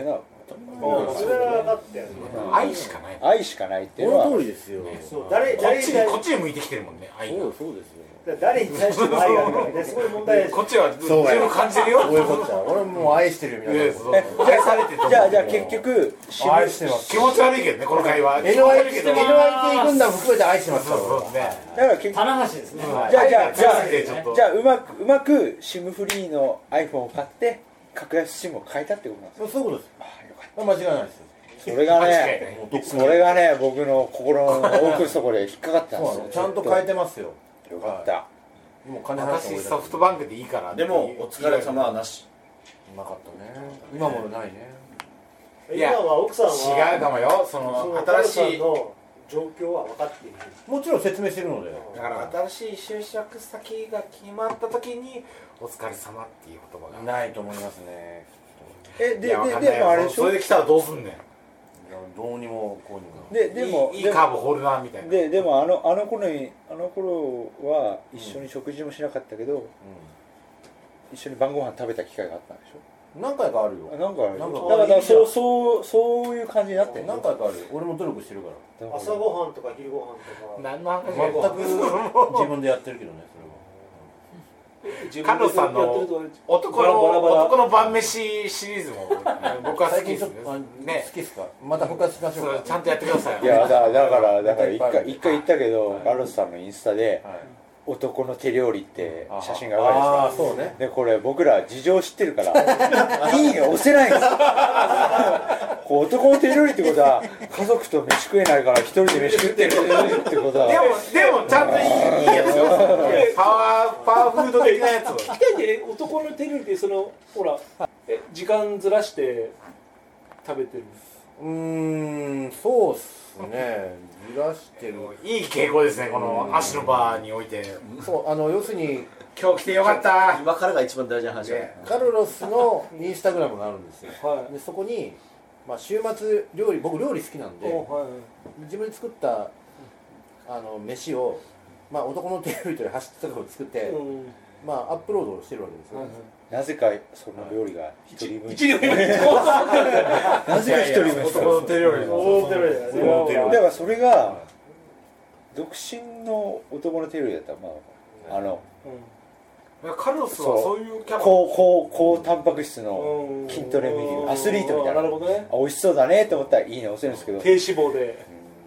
Speaker 7: それは分かったよね。
Speaker 1: 愛しかない。
Speaker 6: 愛しかないっていうのは
Speaker 2: この通りですよ。
Speaker 7: そう誰
Speaker 1: こっちにこっちに向いてきてるもんね。愛が。
Speaker 2: そうそうですよ。
Speaker 7: 誰に対しても愛があるからね。すごい問題です。
Speaker 1: こっちは十分感じてるよ。
Speaker 2: そういうことだ。俺もう愛してるよ皆さん。
Speaker 1: 愛されてる。
Speaker 6: じゃあじゃあ結局
Speaker 2: 愛してます。
Speaker 1: 気持ち悪いけどねこの会話。
Speaker 2: エヌワイティー軍団含めて愛してますから。
Speaker 1: そうですね。
Speaker 6: だから結局
Speaker 7: 棚橋ですね。
Speaker 6: じゃあじゃあじゃあ
Speaker 1: ちょっと
Speaker 6: じゃあうまくうまくシムフリーの iPhone を買って格安シムを変えたってことなんですか。
Speaker 2: そういうことです。
Speaker 6: ああよかっ
Speaker 2: 間違いないですよ。
Speaker 6: た。それがねそれがね僕の心の奥底で引っかかったんですよ。
Speaker 2: ちゃんと変えてますよ。
Speaker 6: よかった。
Speaker 2: もう金払って
Speaker 1: 私ソフトバンクでいいから。
Speaker 3: でもお疲れ様はなし。
Speaker 2: なかったね。今もないね。
Speaker 7: 今は奥さんは
Speaker 1: 違うかもよ。その新しい
Speaker 7: の状況は分かっている。
Speaker 2: もちろん説明してるので。
Speaker 1: だから新しい就職先が決まった時にお疲れ様っていう言葉が
Speaker 2: ないと思いますね。
Speaker 6: えでで
Speaker 1: いやわかんない
Speaker 6: でもあれでしょ。
Speaker 1: それで来たらどうすんねん。
Speaker 2: どうにもこうにも。
Speaker 6: ででも
Speaker 1: いいカーブホルダーみたいな。
Speaker 6: ででもあのあの頃にあの頃は一緒に食事もしなかったけど、一緒に晩ご飯食べた機会があったんでしょ。
Speaker 2: 何回かあるよ。
Speaker 6: なんかある
Speaker 2: なんか
Speaker 6: だからそうそうそういう感じになってんの。
Speaker 2: 何回かあるよ。俺も努力してるから。
Speaker 7: 朝ごはんとか昼ごはんとか。
Speaker 1: 何の話
Speaker 2: 全く自分でやってるけどねそれは。
Speaker 1: カルロスさんの男の男の晩飯シリーズも僕は好きですね。
Speaker 2: 好きですか。また復活しましょうか。
Speaker 1: ちゃんとやってください。
Speaker 6: いやだだからだから一回一回言ったけどカルロスさんのインスタで男の手料理って写真が上がるんですよ。
Speaker 2: ああそうね。
Speaker 6: でこれ僕ら事情知ってるからいいね押せないんですよ。こう男の手料理ってことは家族と飯食えないから一人で飯食ってるってことは。
Speaker 1: でもでもちゃんといいいいやつよ。パワーパワーフード的なやつを。
Speaker 5: 男の手料理ってそのほらえ時間ずらして食べてる。
Speaker 2: うーんそうっすね。ずらしてる。
Speaker 1: いい傾向ですねこの足のバーにおいて。
Speaker 2: そうあの要するに
Speaker 1: 今日来てよかった。
Speaker 3: 今からが一番大事な話だね。
Speaker 2: カルロスのインスタグラムがあるんですよ。
Speaker 5: はい。
Speaker 2: でそこにまあ週末料理僕料理好きなんで
Speaker 5: おはい。
Speaker 2: 自分で作ったあの飯をまあ男の手料理というハッシュタグを作って
Speaker 5: うん。
Speaker 2: まあアップロードしてるわけですよ。
Speaker 6: なぜかその料理が一人分。
Speaker 5: 一人分。
Speaker 6: なぜか一人分。
Speaker 1: 男の手料理。
Speaker 7: 大手料理だね。
Speaker 6: だからそれが独身の男の手料理だったらまああの
Speaker 1: カルロスはそういうキャラ。
Speaker 6: 高高高タンパク質の筋トレメニューアスリートみたいな。
Speaker 5: なるほどね。
Speaker 6: あ美味しそうだねと思ったらいいね押せるんですけど。
Speaker 5: 低脂肪で。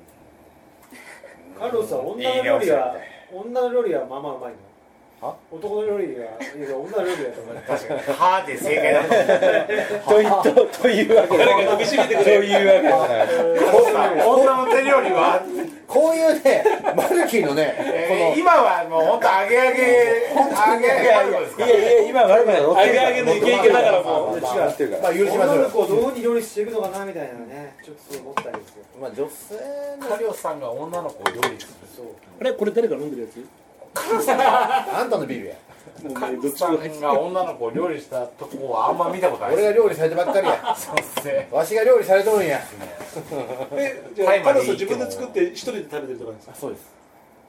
Speaker 7: カルロスは女の料理は女の料理はまあまあうまいの。男の料理がいや女の料理だと思う。
Speaker 1: 確かに歯で正解だと思う。
Speaker 6: ととというわけで。
Speaker 5: 誰か飲みしめてくれ。
Speaker 6: そういうわけじゃない。
Speaker 1: 女の手料理は。
Speaker 2: こういうねマルキーのね
Speaker 1: えー、今はもう本当揚げ揚げ揚げ揚げ
Speaker 6: いやいやいや今悪くない。
Speaker 5: 揚げ揚げのイケイケだからもう。
Speaker 2: 違うまあ許しましょ
Speaker 7: 女の
Speaker 2: う。
Speaker 7: 子をどうに料理していくのかなみたいなねちょっと思ったりですよ。
Speaker 2: まあ女性
Speaker 1: カルロスさんが女の子を料理する。
Speaker 7: そう。
Speaker 5: あれこれ誰か飲んでるやつ？
Speaker 2: あんたのビールや。
Speaker 5: もう
Speaker 1: カルロス
Speaker 5: ねどっちも
Speaker 1: さんが女の子を料理したとこはあんま見たことない。
Speaker 2: 俺が料理されてばっかりや。
Speaker 1: そうですね。
Speaker 2: わしが料理されとるんや。
Speaker 5: えじゃあカルロス自分で作って一人で食べてるとかなんですか？
Speaker 2: そうです。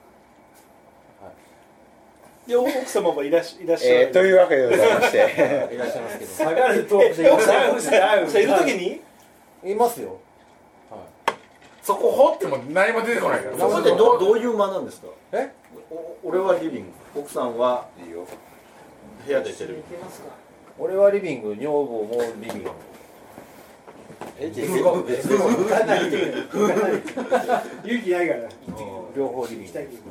Speaker 5: いや奥様はいらっしいらっしゃる。
Speaker 6: えー、というわけでございまして
Speaker 2: いらっしゃいますけど。
Speaker 7: 下がるトークで
Speaker 5: 奥さん奥さん奥さんいる時に？
Speaker 2: いますよ。
Speaker 1: そこ掘っても何も出てこないから。
Speaker 3: そこでどうどういう間なんですか。
Speaker 2: え？
Speaker 3: お俺はリビング、奥さんはい
Speaker 6: いよ。
Speaker 3: 部屋でテレビ。
Speaker 2: 俺はリビング、女房もリビング。
Speaker 3: えじゃ
Speaker 1: すごい
Speaker 3: 別に
Speaker 7: 勇気ないから。
Speaker 2: 両方リビング。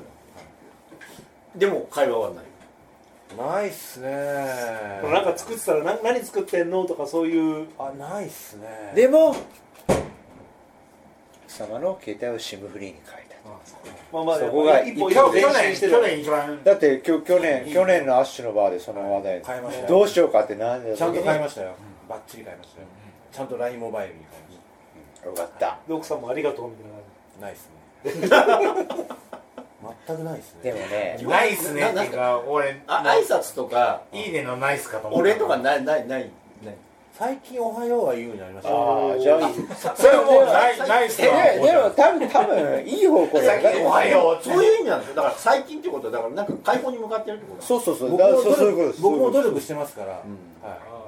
Speaker 3: でも会話はない。
Speaker 2: ないっすね。
Speaker 5: なんか作ってたらな何作ってんのとかそういう。
Speaker 2: あ、ないっすね。
Speaker 6: でも様の携帯をシムフリーに変えた。
Speaker 5: まあまあ
Speaker 6: そこが
Speaker 5: 一歩
Speaker 1: 去
Speaker 5: 前進
Speaker 1: 年
Speaker 5: してる。
Speaker 1: 去年一番。
Speaker 6: だって今日去年去年のアッシュのバーでその話題
Speaker 2: 変えましたよ。
Speaker 6: どうしようかってなんで
Speaker 2: ちゃんと変えましたよ。バッチリ変えましたよ。ちゃんと ライン モバイルに変えまし
Speaker 6: よかった
Speaker 5: で奥さんもありがとうみたいな。
Speaker 2: た。ないっすね。全くないっすね。
Speaker 6: でもね
Speaker 1: ナイスねっていうか俺
Speaker 3: あ挨拶とか
Speaker 1: いいねのナイスかと思った。
Speaker 3: 俺とかないないないない。
Speaker 2: 最近おはようは言うようになりました。
Speaker 6: ああじゃあいい
Speaker 1: それはもうナイナイス
Speaker 6: え
Speaker 1: な。
Speaker 6: ででも多分多分いい方向で
Speaker 1: 最近おはよう。
Speaker 3: そういう意味なんですよ。だから最近ってことはだからなんか解放に向かってるってこと。
Speaker 6: そうそうそう
Speaker 2: 僕
Speaker 6: だからそう
Speaker 2: も努
Speaker 6: そういうことです
Speaker 2: 力僕も努力してますから。はい。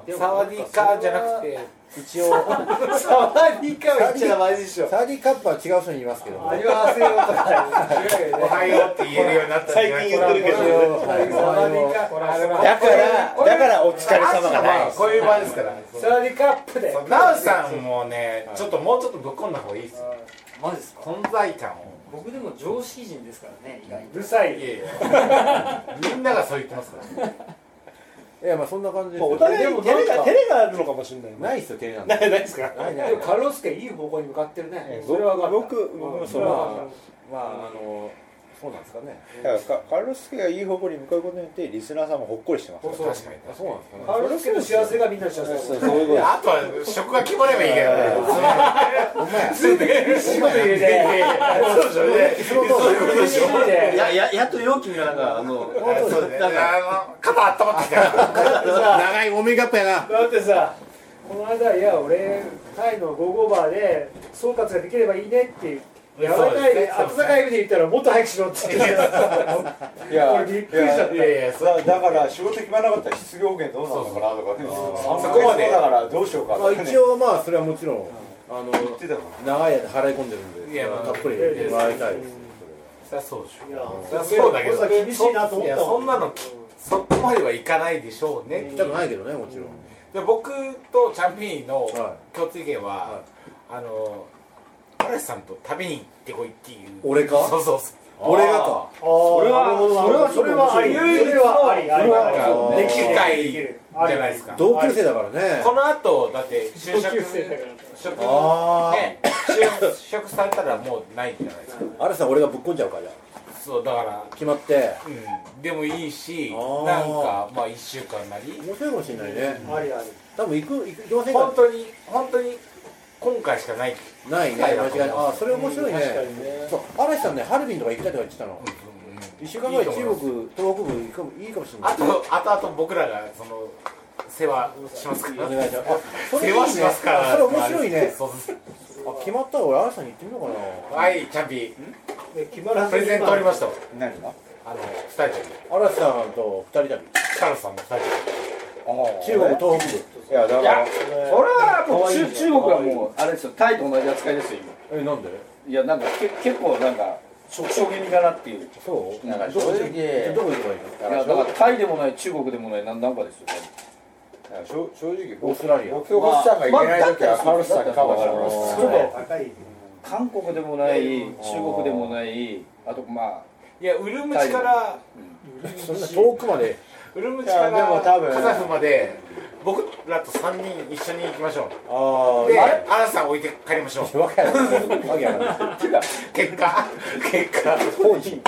Speaker 1: サワディーカーじゃなくて
Speaker 2: 一応
Speaker 7: サワディーカーは言っちゃマジでしょ。
Speaker 2: サワディーカップは違う人に言いますけども、
Speaker 7: 味わわせようとか
Speaker 1: おはようって言えるようになった
Speaker 5: 最近言ってるけど
Speaker 7: サワディーカー
Speaker 3: だからだからお疲れ様がない
Speaker 1: こういう場ですから
Speaker 7: サワディーカップで
Speaker 1: ナウさんもねちょっともうちょっとぶっ込んだ方がいいですよ
Speaker 8: マジですか。
Speaker 1: 存在感を
Speaker 8: 僕でも常識人ですからね、意外に。
Speaker 7: うるさい。
Speaker 1: いやいやみんながそう言ってますから
Speaker 2: いやまあそんな感じですよ。
Speaker 5: お互いに照れが照れがあるのかもしれないね。
Speaker 2: ないっすよ、照れなん
Speaker 5: ない
Speaker 2: て。
Speaker 5: ないですか。
Speaker 2: ないない
Speaker 7: でもカルロスケいい方向に向かってるね。
Speaker 3: それは僕僕もそう
Speaker 2: まあまああのそうなんですかね。
Speaker 3: だからカルロスケがいい方向に向かうことによってリスナーさんもほっこりしてます
Speaker 1: 確かに
Speaker 2: あそうなんですかね。
Speaker 7: カルロスケの幸せがみんなの幸せです。
Speaker 3: そうそういうこと
Speaker 1: いやあとは職が決まればいいけどね数で仕事入れてそうでしょねそういうことでしょ
Speaker 3: やややっと容器がなんかあの
Speaker 1: そうねあの肩温まってきた
Speaker 2: 長いウォーミングアップやな。
Speaker 7: だってさ、この間いや俺タイのゴーゴーバーで総括ができればいいねって柔らかいで温かい意味で言ったらもっと早くしろって言って
Speaker 3: いや
Speaker 7: 俺びっくりしちゃった。
Speaker 1: いやいやそ
Speaker 3: だだから仕事決まらなかったら失業保険どうなのかなとかね
Speaker 1: そこまで
Speaker 3: だからどうしようか
Speaker 2: まあ一応まあそれはもちろんあの
Speaker 3: 言ってたか
Speaker 2: 長い間払い込んでるんで、
Speaker 1: いやまあ
Speaker 2: たっぷりもらいたいです。
Speaker 1: そりゃそうでしょ
Speaker 7: いや
Speaker 1: そりゃそうだけど
Speaker 7: これさ厳しいなと思
Speaker 1: いや
Speaker 7: ったもん。
Speaker 1: そんなのそこまではいかないでしょうね
Speaker 2: 行きたくないけどね、もちろん。
Speaker 1: で僕とチャンピーンの
Speaker 2: は
Speaker 1: 共通意見はあの嵐さんと旅に行ってこいっていう
Speaker 2: 俺か
Speaker 1: そうそうそう
Speaker 2: 俺がか。
Speaker 7: それはそれはあり。それはありあり
Speaker 2: あー
Speaker 1: できる会じゃないですか
Speaker 2: 同級生だからね。
Speaker 1: この後だって就職
Speaker 7: 同級生だから
Speaker 1: 職
Speaker 2: あー
Speaker 1: ね就職されたらもうないんじゃないですか
Speaker 2: あれさん俺がぶっこんじゃうかじゃ
Speaker 1: そうだから
Speaker 2: あ決まって
Speaker 1: うんでもいいし
Speaker 2: あー
Speaker 1: なんかまあいっしゅうかんなり
Speaker 2: 面白いかもしれないね。
Speaker 7: ありあり。
Speaker 2: 多分行く行く行きませんか
Speaker 1: 本。当に本当に今回しかない
Speaker 2: ないね、間違いない。あそれ面白いね。
Speaker 5: 確かにね。
Speaker 2: そう嵐さんねハルビンとか行きたいとか言ってたの。一週間ぐらい中国東北部行くかもいいかもしれない。
Speaker 1: あとあとあと僕らがその世話しますから
Speaker 2: お願いします。あそれいい
Speaker 1: 世話しますから
Speaker 2: ね。それ面白いね。
Speaker 1: そうそう
Speaker 2: あ決まったら俺嵐さんに行ってみようかな。
Speaker 1: はいチャンピー
Speaker 7: で決まらずに
Speaker 1: プレゼントありました
Speaker 3: 何が
Speaker 1: あのふたりで
Speaker 2: 嵐さんと二人旅。
Speaker 1: カルさんもふたりで
Speaker 2: 中国東北部。
Speaker 3: いやだから
Speaker 9: それはもう中中国はもうあれですよ、タイと同じ扱いですよ
Speaker 2: えなんで？
Speaker 9: 今。いやなんかけ結構なんか衝撃味かなっていう。
Speaker 2: そう？
Speaker 9: なんか
Speaker 2: どこどこ行けばいいの？
Speaker 9: いやだからタイでもない中国でもないなんなんかですよ。
Speaker 3: 正正直
Speaker 2: オーストラリア。
Speaker 3: 僕と星さんがいけない時はカルロスさんかもしれない
Speaker 7: そう高い。
Speaker 9: 韓国でもない中国でもないあとまあ
Speaker 1: いやウルムチから
Speaker 2: そんな遠くまで。
Speaker 1: ウルムチか
Speaker 3: いやでも多分
Speaker 1: らカザフまで僕らとさんにん一緒に行きましょ
Speaker 2: あ
Speaker 1: うでアラさん置いて帰りましょう
Speaker 2: あ。わけわかんない。わけわかんない。
Speaker 1: 結果結果
Speaker 2: 当時。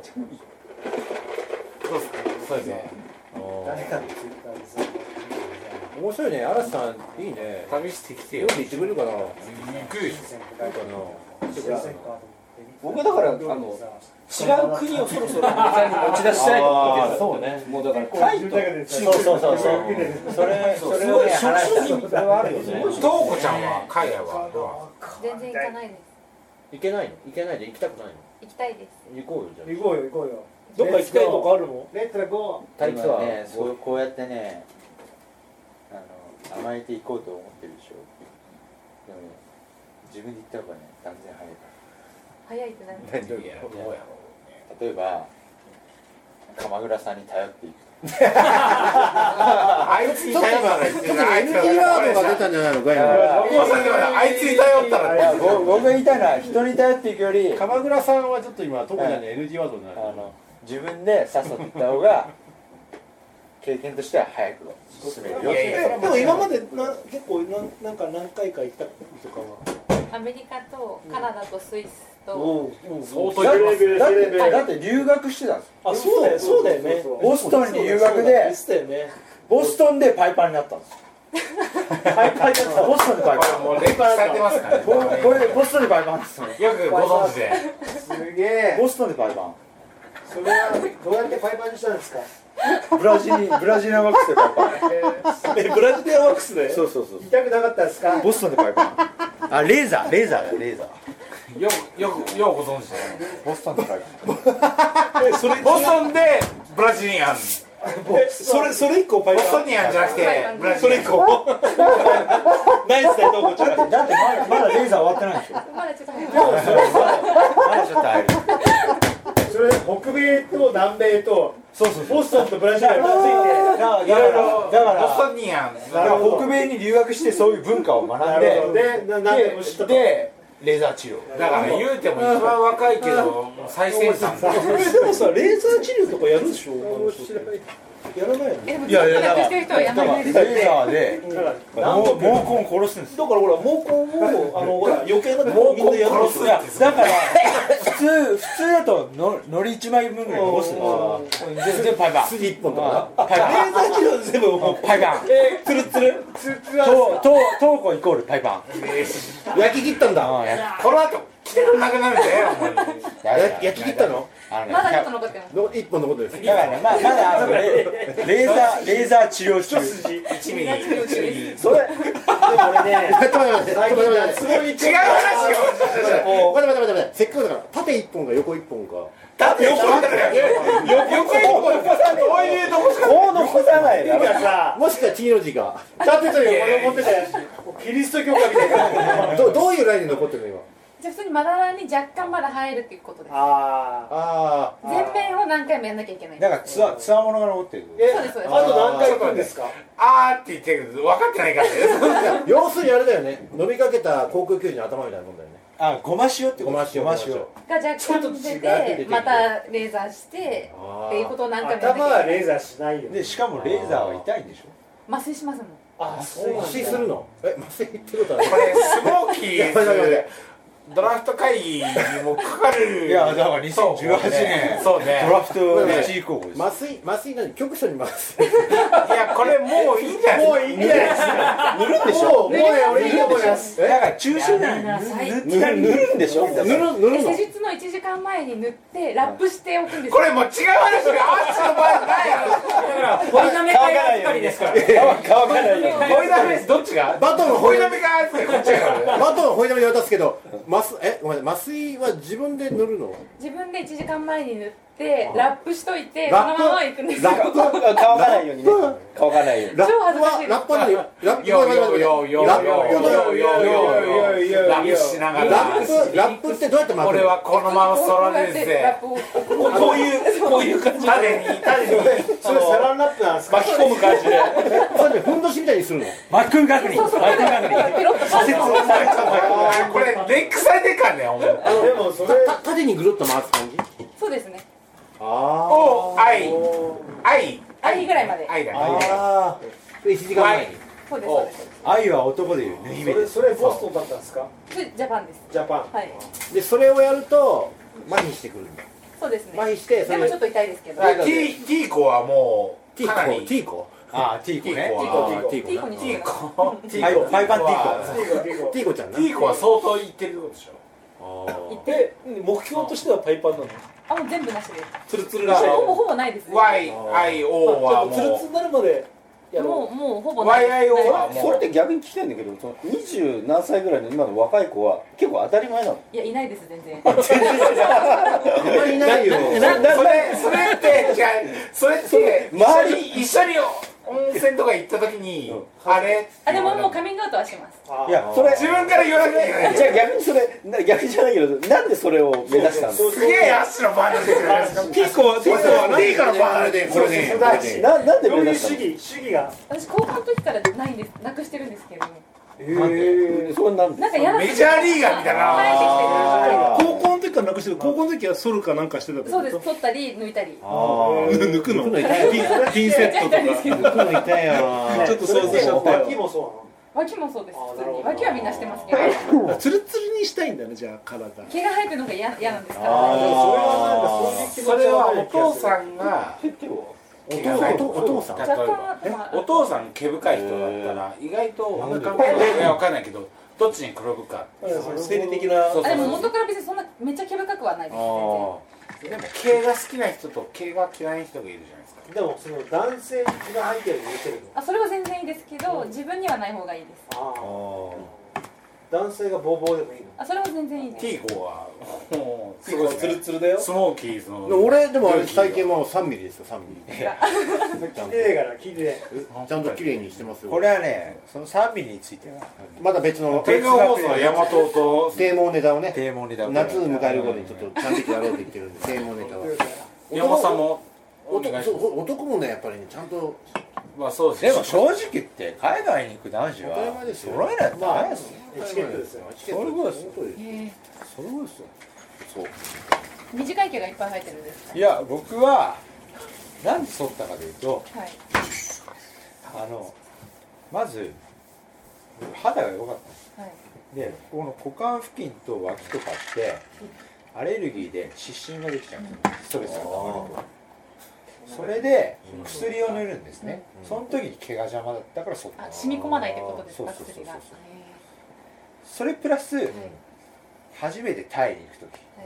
Speaker 1: そうですそうですね
Speaker 7: 誰かって言ったんですよ。
Speaker 2: 面白いね。嵐さんいいね。
Speaker 1: 旅してきてよ
Speaker 2: よく行ってくれるかな。行
Speaker 1: 行くでし
Speaker 2: くかな。
Speaker 9: 僕だからあの違う国をそろそろメジャーに持ち出したいと思ってる。
Speaker 2: そうね。
Speaker 9: もうだからタイと
Speaker 2: そうそうそうそう。それそれをね話した。それはあるよね。
Speaker 1: ょうトウコちゃんは海外はどうなんですか
Speaker 4: 全然行かないです。
Speaker 2: 行けないの？行けないで行きたくないの？
Speaker 4: 行きたいです。
Speaker 2: 行こうよじゃ
Speaker 7: 行こうよ行こうよ。
Speaker 5: どっか行きたいとこあるの？
Speaker 7: レッツゴ
Speaker 2: あ。タイツアー。
Speaker 6: ねそうこうやってねあの甘えていこうと思ってるでしょでもね自分で言った方がね断然早いか
Speaker 4: 早いってなる。
Speaker 2: 何どういう
Speaker 1: いやどうやろうね
Speaker 6: ら例えば鎌倉さんに頼っていく
Speaker 1: あいつに頼ったら
Speaker 2: ちょっと エヌジー ワードが出たんじゃないのか今。
Speaker 1: あいつに頼ったら
Speaker 6: いや僕僕が言いたいのは人に頼っていくより
Speaker 2: 鎌倉さんはちょっと今特にね エヌジー ワードになる。
Speaker 6: あの自分で誘っていった方が経験としては早く進めるよ
Speaker 1: いやいや
Speaker 5: でも今までな結構ななんか何回か行ったりとかは。
Speaker 4: アメリカとカナダとスイスと、
Speaker 5: おう
Speaker 1: 相当
Speaker 3: だっ
Speaker 1: 行きます
Speaker 3: てだってだって留学してたんです
Speaker 5: あそうだよそうだよね。
Speaker 3: ボストンに留学で
Speaker 5: 言ってたよね。
Speaker 3: ボストンでパイパンになったんです
Speaker 5: パイパイだった。
Speaker 3: ボストンでパイパン
Speaker 1: もう連発されてますからね
Speaker 3: これこれボストンでパイパンです
Speaker 1: よくご存知で
Speaker 7: すげえ。
Speaker 3: ボストンでパイパン
Speaker 7: それはどうやってパイパンにしたんですか。
Speaker 3: ブラジルブラジルワックスでパイパン
Speaker 5: えブラジルワックスで。
Speaker 3: そうそうそう
Speaker 7: 痛くなかったですか。
Speaker 3: ボストンでパイパンあレーザーレーザーだよレーザー
Speaker 1: よくよくよくご存知で
Speaker 3: ボストンでパイパン
Speaker 5: えそれ
Speaker 1: ボストンでブラジリアン
Speaker 5: それそれ以降パイパン。
Speaker 1: ボスニアンじゃなくてブラジル。
Speaker 5: それ以降。ナイスだよどこちゃん。
Speaker 3: だってまだまだレーザー終わってないでしょ。
Speaker 4: まだちょっと早い。
Speaker 6: まだちょっと入る。
Speaker 7: それ北米と南米と
Speaker 3: そうそうそう。
Speaker 7: ボストンとブラジルがくっついて
Speaker 3: いろいろだから
Speaker 1: ボスニアン。
Speaker 3: だから北米に留学してそういう文化を学んで
Speaker 7: でな何でも知ったと
Speaker 3: でレーザー治療。
Speaker 1: だから言うても一番若いけど最先端だ。
Speaker 5: でもさレーザー治療とかやるでしょ。やらないよね。
Speaker 4: えでもずっとやってる人はやらないですよ
Speaker 3: レーザーで毛毛根を殺すんですよ。
Speaker 5: だからほら毛根をあのほら余計なところみんなやるんですよ。
Speaker 3: だから普通普通だとののりいちまいぶんぐらい残すんですよ。全然パイパン。
Speaker 2: 筋一本とか
Speaker 3: パイパン。
Speaker 5: レーザー治療全部もう
Speaker 3: パイパン。
Speaker 5: ツルツル。
Speaker 3: トトトーコイコールパイパン。
Speaker 2: 焼き切ったんだ。
Speaker 1: この後来てなくなるんだよ。
Speaker 2: や焼き切ったの？
Speaker 3: あのね
Speaker 4: まだちょっと残ってます。
Speaker 2: ど一本残ってる。
Speaker 3: だからね、まあ、まだあのレレーザーレーザー治療中。
Speaker 1: 一ミリ一ミリ。
Speaker 2: それ。でも俺ね。待って待って待って待って。すごい違う
Speaker 1: 話よ。
Speaker 2: 待って待って待って待って。せっかくだから縦一本か横一本か。
Speaker 1: 縦横だから。横一本残さない。こういうとこしか。
Speaker 3: こう残さないだろ。
Speaker 7: さ
Speaker 2: もしかTの字が。
Speaker 7: 縦と横残ってたやつキリスト教会みたいな。
Speaker 2: どどういうラインに残ってるの今。
Speaker 4: じゃあ普通にまだらに若干まだ入るっていうことです。
Speaker 7: あ
Speaker 2: ああ。
Speaker 4: 全面を何回もやんなきゃいけない。
Speaker 3: だからツアーツアーものが残ってる。
Speaker 7: え
Speaker 4: そうですそうです。
Speaker 7: あと何回行くんですか？
Speaker 1: あーって言ってるけど分かってないからね。
Speaker 2: 要するにあれだよね。伸びかけた航空球児の頭みたいなもんだよね。
Speaker 3: あ、ごま塩ってこと。
Speaker 2: ごま塩
Speaker 3: ごま塩。
Speaker 4: が若干出てまたレーザーしてっていうことを何回もやんなきゃいけ
Speaker 7: 頭
Speaker 4: ない。
Speaker 7: はレーザーしないよ。
Speaker 3: でしかもレーザーは痛いんでしょ。
Speaker 4: 麻酔しますもん。
Speaker 7: あ、そう
Speaker 2: 麻酔するの？え、麻酔ってことは
Speaker 1: これスモーキーズドラフト会議にもかかる。
Speaker 3: いやだからにせんじゅうはちねん
Speaker 1: そうね。
Speaker 3: ドラフトいちい候補です。
Speaker 2: 麻酔麻酔何？局所に麻酔。
Speaker 1: いやこれもういいんじゃない？
Speaker 7: もういいんじゃないですか。
Speaker 2: 塗るんでしょ？
Speaker 7: もうね俺いいと思います。
Speaker 3: だから注射なん
Speaker 4: やめなさい
Speaker 3: 塗塗るんでしょ。
Speaker 2: 塗る塗るの？
Speaker 4: 施術のいちじかんまえに塗ってラップしておくんですよ。
Speaker 1: これもう違う話がアーチの場合ないよ。
Speaker 8: 堀鍋会扱いですから。
Speaker 3: 乾かないよ。
Speaker 1: ホイナメどっちが？
Speaker 2: バトンの
Speaker 1: ホイナメがってこっちが。
Speaker 2: バトンをホイナメに渡すけど、麻酔えごめん麻酔は自分で塗るの？
Speaker 4: 自分でいちじかんまえに塗ってラップしといてそ
Speaker 2: ラップ
Speaker 4: のまま行くんですよ。
Speaker 2: ラップ
Speaker 3: 乾かないようにね。乾かないように。
Speaker 2: ラップ
Speaker 4: 超恥ずかしい
Speaker 2: はラップは何？ラップ
Speaker 1: よよよよよ
Speaker 2: ラップの
Speaker 1: よよよラップしながら。
Speaker 2: ラップラップってどうやって巻くの？
Speaker 1: 俺はこのまま空で
Speaker 4: ラッ
Speaker 1: ぜ。
Speaker 4: プを置く
Speaker 5: こういうこういう感じで
Speaker 1: 縦に縦に。
Speaker 7: それサランラップなんですか？
Speaker 5: 巻き込む感じで。
Speaker 2: それでふんどしみたいにするの？
Speaker 3: マックン確認。マックン確認。
Speaker 4: ペロッとさせて
Speaker 1: これレックされてっからね。
Speaker 7: でもそれ
Speaker 2: た縦にぐるっと回す感じ？
Speaker 4: そうですね。
Speaker 2: あ
Speaker 1: お愛愛
Speaker 4: 愛ぐらいまで。
Speaker 1: 愛だね。
Speaker 2: ああ。でいちじかんまえに。
Speaker 4: そうですそうです。
Speaker 3: 愛は男でいう縫い目です。
Speaker 7: それボストンだったんですか？
Speaker 4: でジャパンです。
Speaker 7: ジャパン。
Speaker 4: はい。
Speaker 2: でそれをやると麻痺してくるんだ。
Speaker 4: そうですね。
Speaker 2: 麻痺してそれ
Speaker 4: でもちょっと痛いですけど。
Speaker 1: ティーティーコはもう
Speaker 2: ティーコ
Speaker 1: かなり
Speaker 2: ティーコ
Speaker 3: ああ、ティーコね。
Speaker 1: ティー
Speaker 2: あーティ
Speaker 4: ティーコに
Speaker 2: ーコな
Speaker 4: してください。
Speaker 1: コティ
Speaker 3: はい、ファイバンティー
Speaker 7: 結構
Speaker 2: ティーコちゃんな。
Speaker 1: ティーコは相当言ってることでしょ。
Speaker 5: で目標としてはパイパンなの。
Speaker 4: あもう全部なしです。
Speaker 5: ツルツルにして。
Speaker 4: ほぼほぼないですね。
Speaker 1: ワイアイオーは
Speaker 5: ツルツル
Speaker 1: も
Speaker 5: になるまでや
Speaker 4: も
Speaker 5: ろ
Speaker 4: うもうほぼ
Speaker 1: う
Speaker 4: ない。
Speaker 1: ワイアイオーはもう
Speaker 10: それって逆に聞きたいんだけど、そのにじゅう何歳ぐらいの今の若い子は結構当たり前なの？
Speaker 4: いやいないです全然。
Speaker 2: あんまりいないよ。
Speaker 1: ななそれそれってじゃそれって周り一緒に温泉とか行った時にあれ
Speaker 4: あでももうカミングアウトはします。
Speaker 10: いや、それ
Speaker 1: 自分から言わなきゃいけない。
Speaker 10: じゃあ逆にそれな逆じゃないけど、なんでそれを目指したんですか？
Speaker 1: すげえ足のバーン出てるじゃないですか。
Speaker 5: ティーコはティーコは
Speaker 1: ティーコのバーンでこれねこれね
Speaker 10: ななんで
Speaker 7: どういう
Speaker 10: 目指したの？
Speaker 7: 主義主義が
Speaker 4: 私高校の時からないんです。なくしてるんですけど。
Speaker 10: えー、それなんで
Speaker 4: なんか嫌な。
Speaker 1: メジャーリーガーみたいな。
Speaker 4: 生えてきてる。
Speaker 5: 高校の時からなくしてる。高校の時はソルかなんかしてたってこと？
Speaker 4: そうです。取ったり抜いたり。
Speaker 5: 抜くの？
Speaker 2: 抜くの痛いよ。
Speaker 5: ピンピンセットとか。
Speaker 2: 抜くの痛いよ。
Speaker 5: ちょっと想像しちゃったよ。
Speaker 7: 脇もそうなの？
Speaker 4: 脇もそうです。普通に脇はみんなしてますけど。
Speaker 5: ツルツルにしたいんだね、じゃあ体。
Speaker 4: 毛が生えてるのが嫌嫌なんですか
Speaker 2: あ
Speaker 4: ら。
Speaker 2: ー
Speaker 1: それはお父さんが
Speaker 2: お父お父さん。
Speaker 4: 若干まあ
Speaker 1: お父さん毛深い人だったら意外と分かんないけどどっちに転ぶか。
Speaker 5: 生理的な。
Speaker 1: そうそう
Speaker 4: あでも元から別にそんなめっちゃ毛深くはないです。全然。
Speaker 1: でも毛が好きな人と毛が嫌いな人がいるじゃないですか。
Speaker 7: でもその男性が入ってるの見てるの？
Speaker 4: あそれは全然いいですけど自分にはない方がいいです。
Speaker 7: あ
Speaker 5: 男性がボーボーでもいいの？
Speaker 4: あ、それは全然いいです。
Speaker 1: ティーコは
Speaker 10: もうすごいツルツルだよ。
Speaker 1: スモーキーズの
Speaker 2: 俺でもあれ最近もうさんミリですよ、さんミリ。
Speaker 7: 綺麗から聞いてね。
Speaker 2: ちゃんと綺麗にしてますよ。
Speaker 6: これはね、そのさんミリについては
Speaker 2: まだ別の
Speaker 1: 天下放送の大和と
Speaker 2: 低毛ネタをね、
Speaker 6: 低毛ネタを
Speaker 2: 夏迎える頃にちょっとちゃんとやろうって言ってるんで、低毛ネタは。
Speaker 1: 山本さんも
Speaker 2: 男そう男もね、やっぱりね、ちゃんと。
Speaker 1: まあそうです。
Speaker 6: でも正直言って海外に行く男子は
Speaker 2: 当たり前ですよ
Speaker 6: 揃えないとダメですよ。
Speaker 7: チケットですよ。
Speaker 6: そういうことですよ。
Speaker 2: 本当です。
Speaker 4: へえ。
Speaker 2: そういうことですよ。そう。
Speaker 4: 短い毛がいっぱい生えてるんですか。
Speaker 6: いや僕はなんで剃ったかというと、
Speaker 4: はい。
Speaker 6: あのまず肌が良かったん
Speaker 4: はい。
Speaker 6: です。でこの股間付近と脇とかってアレルギーで湿疹ができちゃうんですよ、ストレスが溜まると。それで薬を塗るんですね、うん、その時に毛が邪魔だったから剃った。
Speaker 4: あ、染み込まないってことですか、
Speaker 6: そうそうそうそう
Speaker 4: 薬が。
Speaker 6: それプラス、
Speaker 4: はい、
Speaker 6: 初めてタイに行く時、
Speaker 4: はい、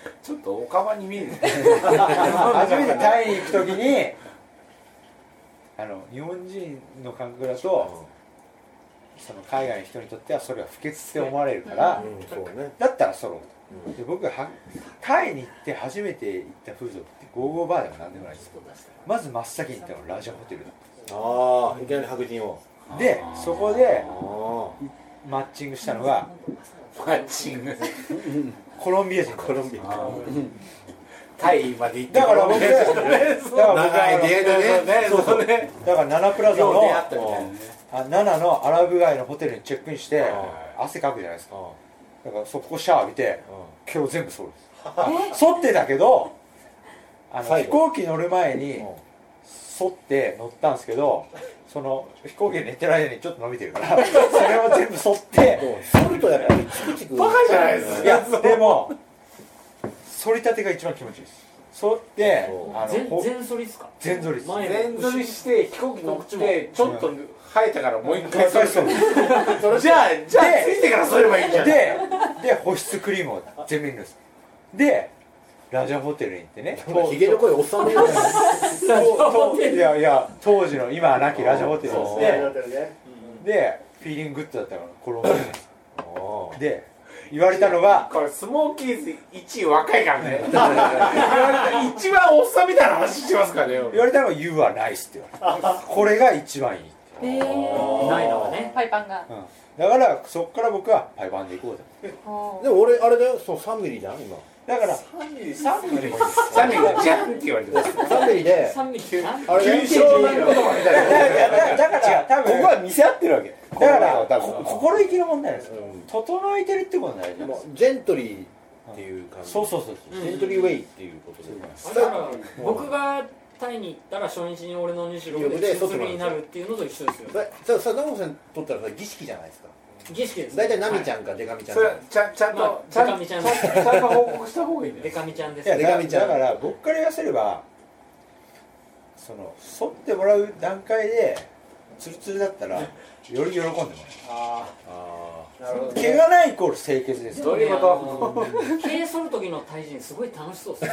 Speaker 1: ちょっとおかまに見える
Speaker 6: 初めてタイに行く時にあの日本人の感覚だと、その海外の人にとってはそれは不潔って思われるから、
Speaker 2: うんそうね、
Speaker 6: だったら剃ろうと。で僕はタイに行って初めて行った風俗ってゴーゴーバーでもなんでもないです。まず真っ先に行ったのはラジャホテルだった。
Speaker 2: ああ、いきなり白人を。
Speaker 6: でそこでマッチングしたのが
Speaker 1: マッチング
Speaker 6: コロンビア人。
Speaker 2: コロンビア。
Speaker 1: タイまで行って
Speaker 6: だから僕だから
Speaker 2: 長い出会いだね。
Speaker 6: そうそう。だからナナプラザのあナナのアラブ街のホテルにチェックインして汗かくじゃないですか。だからそこシャワー浴びて毛を全部剃るんです。剃ってたけどあの飛行機乗る前に剃って乗ったんですけど、その飛行機で寝てる間にちょっと伸びてるからそれを全部剃って
Speaker 2: 剃るとやっぱりチクチク
Speaker 1: バカじゃないですか。
Speaker 6: いやでも剃りたてが一番気持ちいいです。剃ってあの
Speaker 8: 全剃りですか？
Speaker 6: 全剃りです。
Speaker 1: 全剃りして飛行機乗ってちょっと生えたからもう一回
Speaker 6: そうそう
Speaker 1: じゃあじゃあついてから剃ればいいじゃん。
Speaker 6: でで保湿クリームを全部塗るんです。でラジャホテルに行ってね、
Speaker 2: ヒゲの声おっさんで
Speaker 6: いやいや当時の今はなきラジャホテルですね。でフィーリンググッドだったからコロンビアですで言われたのが
Speaker 1: これスモーキーズいちい若いからね一番おっさんみたいな話してますからね。
Speaker 6: 言われたのが You are nice って言われた。これが一番いい。
Speaker 4: えー、
Speaker 8: ないのはね、
Speaker 4: パイパンが、
Speaker 6: うん、だからそっから僕はパイパンで行こうと。
Speaker 2: でも俺あれだよ、そうさんミリじゃん今。
Speaker 6: だから
Speaker 1: さんミリさんミリさんミリじゃんって言われてます。
Speaker 2: さんミリで
Speaker 8: さんミリ
Speaker 2: あれ
Speaker 1: 急所なことまでだよ。
Speaker 6: だから多分
Speaker 10: ここは見せ合ってるわけ
Speaker 6: だから心意気の問題です。整えてるってことないじゃん。
Speaker 2: ジェントリーっていう感じ。
Speaker 6: そうそうそう。
Speaker 2: ジェントリーウェイっていうことで。
Speaker 8: だから僕がタイに行ったら初日に俺の入手力でツルツルになるっていうのと一緒ですよ。
Speaker 2: じゃあさナモさんにとったら儀式じゃないですか。
Speaker 8: 儀式です。
Speaker 2: 大体ナミちゃんかデカミちゃん。
Speaker 1: それちゃんちゃんとちゃんとちゃんと報告した方がいいね。
Speaker 8: デカミちゃんです。
Speaker 6: いやだから僕から言わせればその剃ってもらう段階でツルツルだったらより喜んでもらう。ああ。なるほど。毛がないイコール清潔です。
Speaker 1: どういうこと？
Speaker 8: 毛剃る時の対人すごい楽しそうです。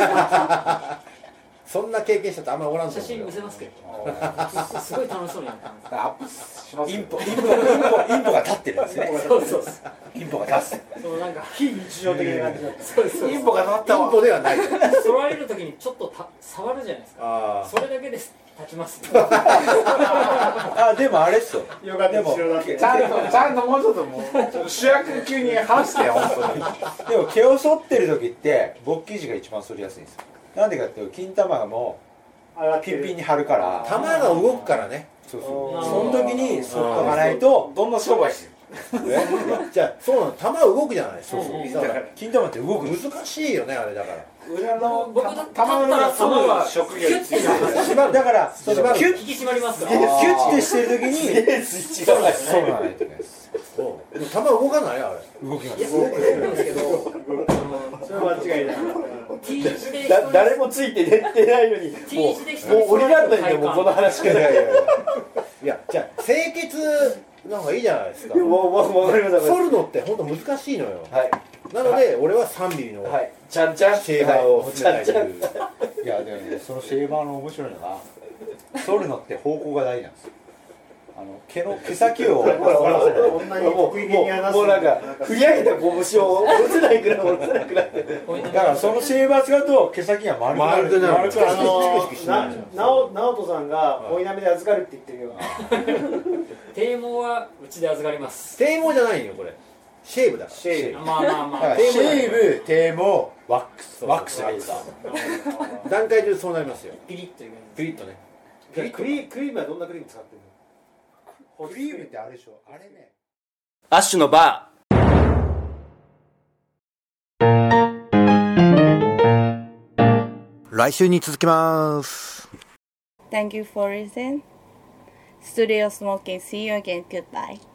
Speaker 2: そんな経験したってあんまりおらんと
Speaker 8: 写真見せますけどすごい楽しそうにやったんです。
Speaker 1: アップします。
Speaker 6: インポインポインポインポが立ってるんですね。
Speaker 8: そうそう
Speaker 6: インポが立つ。
Speaker 8: そのなんか
Speaker 6: 非日常的な感じだった。
Speaker 8: そうです。
Speaker 1: インポが立ったわ。
Speaker 2: インポではない。
Speaker 8: 剃られる時にちょっとた触るじゃないですか。それだけで立ちます。
Speaker 6: あでもあれっすよ。
Speaker 7: よかったですよ。だって
Speaker 1: ちゃんとちゃんともうちょっともう主役級に話してよ本当に。
Speaker 6: でも毛を剃ってる時って勃起時が一番剃りやすいんですよ。なんでかっていうと金玉がもうピンピンに張るから。
Speaker 2: 玉が動くからね。
Speaker 6: そうそう。その時に剃っとかないと
Speaker 1: どんな商売してる。
Speaker 2: じゃあそうなの玉動くじゃない。そうそう。
Speaker 6: だから金玉って動く。
Speaker 2: 難しいよねあれだから。
Speaker 1: 裏の
Speaker 8: 僕だった
Speaker 1: 玉
Speaker 8: ら
Speaker 1: そのは職業についてる。
Speaker 6: だからそのキュッ
Speaker 8: 引き締まりますから。
Speaker 6: キュッてしてる時に
Speaker 10: スイッチが
Speaker 6: そうなんないといけないです。
Speaker 2: でも玉動かないあれ。
Speaker 6: 動きます。
Speaker 8: いや動くんですけど、
Speaker 7: それは間違いない。
Speaker 8: T 字で
Speaker 10: だ誰もついて寝てないのにも
Speaker 8: T 字で人
Speaker 10: うもう降りらんないんだよもうこの話が
Speaker 2: いやいやいやいやじゃあ清潔の方がいいじゃないですか。
Speaker 10: もうもうもう分かりました。
Speaker 2: 剃るのって本当難しいのよ。
Speaker 10: はい
Speaker 2: なので俺はさんミリの
Speaker 10: はいちゃんちゃん
Speaker 2: シェーバーを勧めたいという。
Speaker 6: いやでもねそのシェーバーの面白いのが剃るのって方向が大事なんですよ。
Speaker 10: あの毛の毛先を
Speaker 2: ほらほらほらこんなに得意げに話すもうなんか振り上げた拳を下ろせないくらい下ろせないくらい
Speaker 1: だからそのシェーバー使うと毛先が丸くなる。丸くなる。
Speaker 7: あの直直人さんがお稲荷で預かるって言ってるよ。
Speaker 8: 堤毛はうちで預かります。
Speaker 2: 堤毛じゃないよこれ。シェーブだから。
Speaker 7: シェーブ。
Speaker 8: まあまあまあ。
Speaker 1: シェーブ、堤毛、ワックス、ワックスレーザ
Speaker 2: ー。段階中そうなりますよ。
Speaker 8: ピリッという感
Speaker 2: じ。ピリッとね。
Speaker 7: クリクリクリームはどんなクリーム使ってるの？
Speaker 1: クリームってあれでしょ。あれね。
Speaker 9: アッシュのバ
Speaker 2: ー。来週に続きます。
Speaker 4: Thank you for listening. Studio Smoking. See you again. Goodbye.